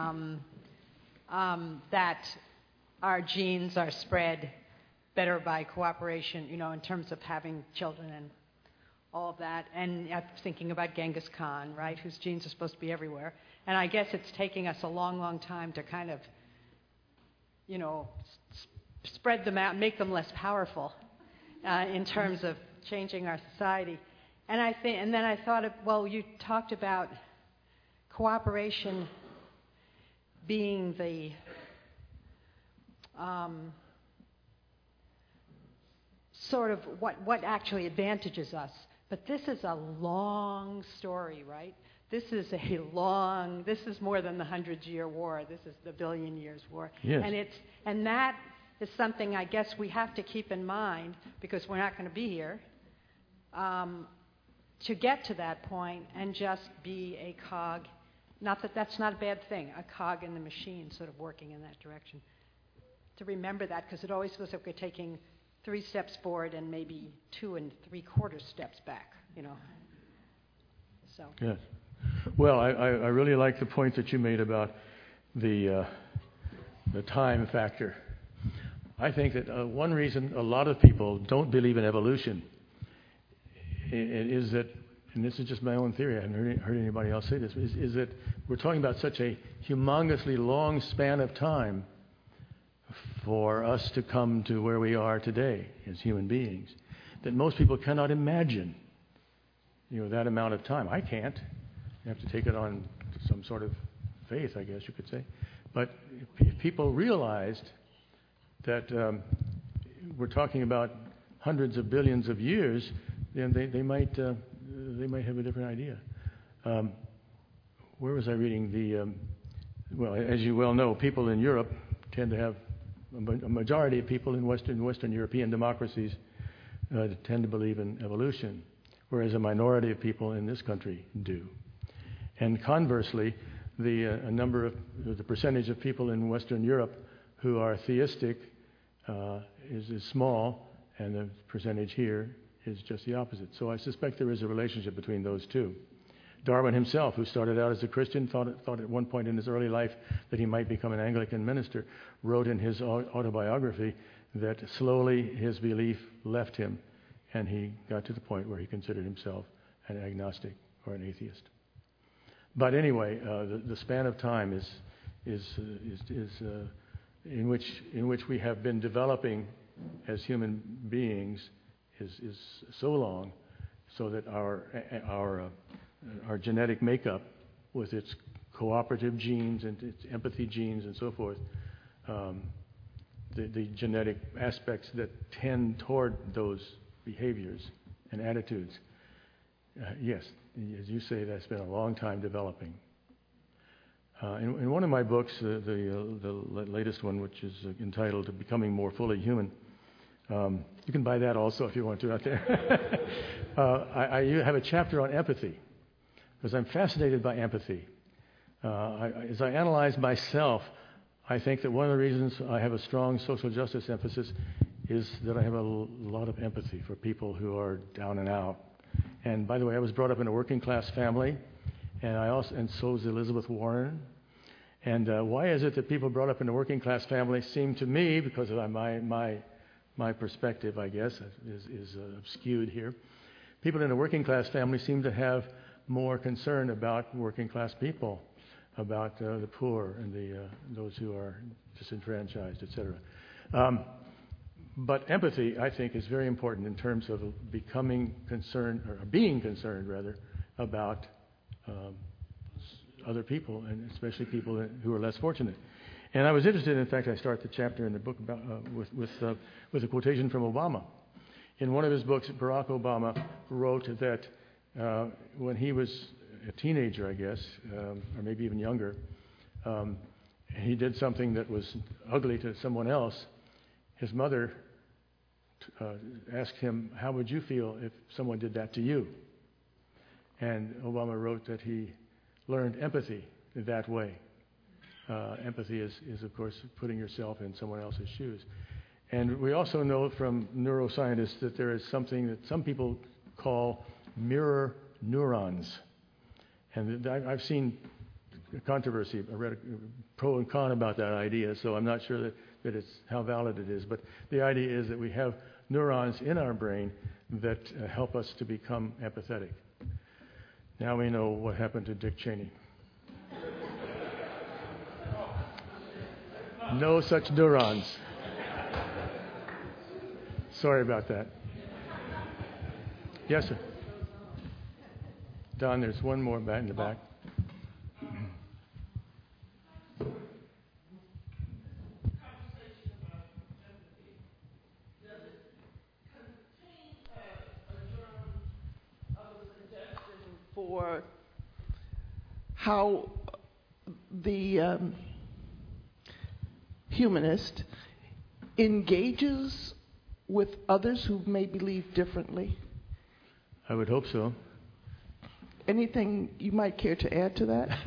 that our genes are spread better by cooperation, in terms of having children and all of that. And I'm thinking about Genghis Khan, right, whose genes are supposed to be everywhere. And I guess it's taking us a long, long time to kind of, spread them out, make them less powerful in terms of changing our society. And then I thought you talked about cooperation being the sort of what actually advantages us. But this is a long story, right? This is more than the 100-year war. This is the billion years war. Yes. And that is something I guess we have to keep in mind, because we're not going to be here, to get to that point and just be a cog. Not that that's not a bad thing, a cog in the machine sort of working in that direction. To remember that, because it always feels like we're taking 3 steps forward and maybe 2 3/4 steps back, So. Yes. Well, I really like the point that you made about the time factor. I think that one reason a lot of people don't believe in evolution is that, and this is just my own theory, I haven't heard anybody else say this, is that we're talking about such a humongously long span of time for us to come to where we are today as human beings, that most people cannot imagine, that amount of time. I can't. You have to take it on some sort of faith, I guess you could say. But if people realized that we're talking about hundreds of billions of years, then they might have a different idea. Where was I reading? Well, as you well know, people in Europe tend to have a majority of people in Western European democracies tend to believe in evolution, whereas a minority of people in this country do. And conversely, the percentage of people in Western Europe who are theistic is small, and the percentage here is just the opposite. So I suspect there is a relationship between those two. Darwin himself, who started out as a Christian, thought at one point in his early life that he might become an Anglican minister, wrote in his autobiography that slowly his belief left him, and he got to the point where he considered himself an agnostic or an atheist. But anyway, the span of time is in which we have been developing as human beings is so long, so that our genetic makeup, with its cooperative genes and its empathy genes and so forth, the genetic aspects that tend toward those behaviors and attitudes, yes, as you say, that's been a long time developing. In one of my books, the latest one, which is entitled Becoming More Fully Human, you can buy that also if you want to out there. I have a chapter on empathy, because I'm fascinated by empathy. As I analyze myself, I think that one of the reasons I have a strong social justice emphasis is that I have a lot of empathy for people who are down and out. And by the way, I was brought up in a working class family, and so was Elizabeth Warren. And why is it that people brought up in a working class family seem to me, because of my perspective, I guess, is skewed here, people in a working class family seem to have more concern about working class people, about the poor and those who are disenfranchised, etc. But empathy, I think, is very important in terms of becoming concerned, or being concerned, rather, about other people, and especially people who are less fortunate. And I was interested, in fact, I start the chapter in the book about, with a quotation from Obama. In one of his books, Barack Obama wrote that when he was a teenager, I guess, or maybe even younger, he did something that was ugly to someone else. His mother asked him, "How would you feel if someone did that to you?" And Obama wrote that he learned empathy that way. Empathy is, of course, putting yourself in someone else's shoes. And we also know from neuroscientists that there is something that some people call mirror neurons. And I've seen controversy. I read a pro and con about that idea, so I'm not sure that it's how valid it is. But the idea is that we have neurons in our brain that help us to become empathetic. Now we know what happened to Dick Cheney. No such neurons. Sorry about that. Yes, sir. Don, there's one more back in the back. for how the humanist engages with others who may believe differently? I would hope so. Anything you might care to add to that?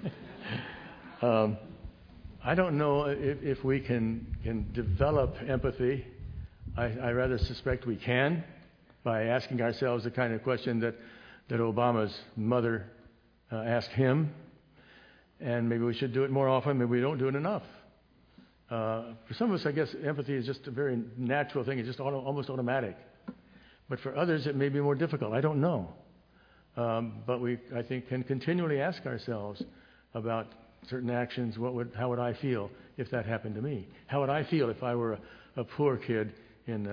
I don't know if we can develop empathy. I rather suspect we can by asking ourselves the kind of question that Obama's mother asked him. And maybe we should do it more often. Maybe we don't do it enough. For some of us, I guess empathy is just a very natural thing. It's just almost automatic. But for others, it may be more difficult. I don't know. But we, I think, can continually ask ourselves about certain actions. How would I feel if that happened to me? How would I feel if I were a poor kid in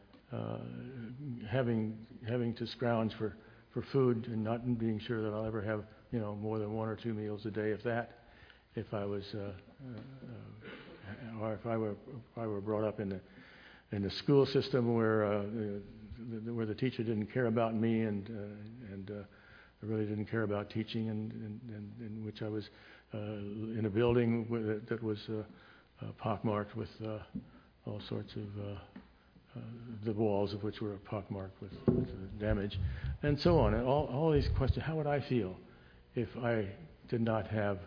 having to scrounge for food and not being sure that I'll ever have more than 1 or 2 meals a day, if that. If I was, or if I were brought up in the school system where the teacher didn't care about me and really didn't care about teaching, and in which I was in a building that was pockmarked with all sorts of the walls of which were pockmarked with damage, and so on. And all these questions: how would I feel if I did not have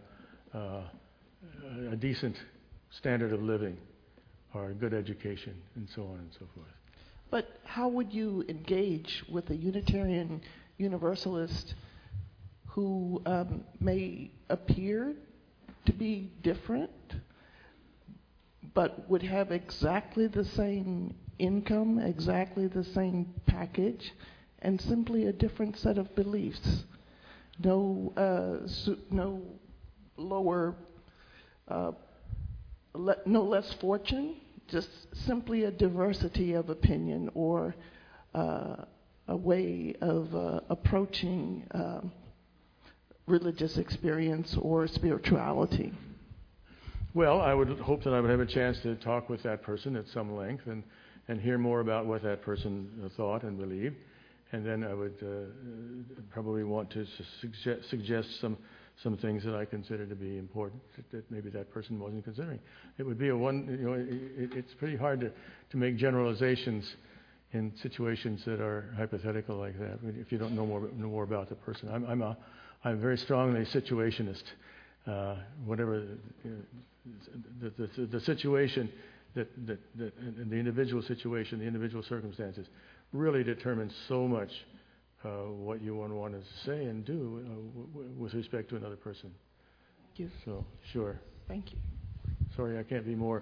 a decent standard of living or a good education, and so on and so forth? But how would you engage with a Unitarian Universalist who may appear to be different, but would have exactly the same income, exactly the same package, and simply a different set of beliefs? No lower, no less fortune, just simply a diversity of opinion or a way of approaching religious experience or spirituality. Well, I would hope that I would have a chance to talk with that person at some length and hear more about what that person thought and believed. And then I would probably want to suggest some things that I consider to be important that maybe that person wasn't considering. It would be it's pretty hard to make generalizations in situations that are hypothetical like that if you don't know more about the person. I'm very strongly situationist. Whatever the situation, that the individual situation, the individual circumstances, really determines so much what you want to say and do with respect to another person. Thank you. So, sure. Thank you. Sorry, I can't be more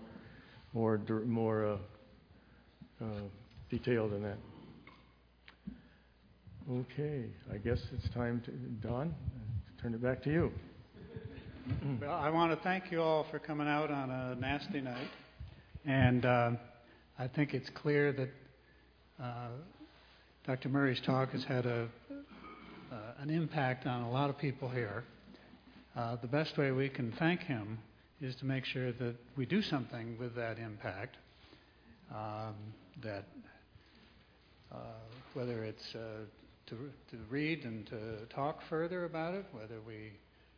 detailed than that. Okay, I guess it's time to Don. Turn it back to you. Well, I want to thank you all for coming out on a nasty night, and I think it's clear that Dr. Murray's talk has had an impact on a lot of people here. The best way we can thank him is to make sure that we do something with that impact, that whether it's to read and to talk further about it, whether we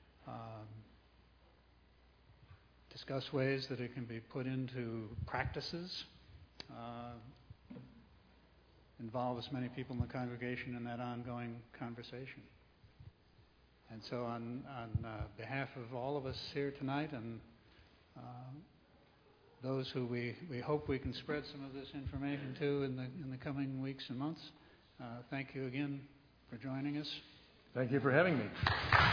discuss ways that it can be put into practices, involve as many people in the congregation in that ongoing conversation. And so on behalf of all of us here tonight and those who we hope we can spread some of this information to in the coming weeks and months, thank you again for joining us. Thank you for having me.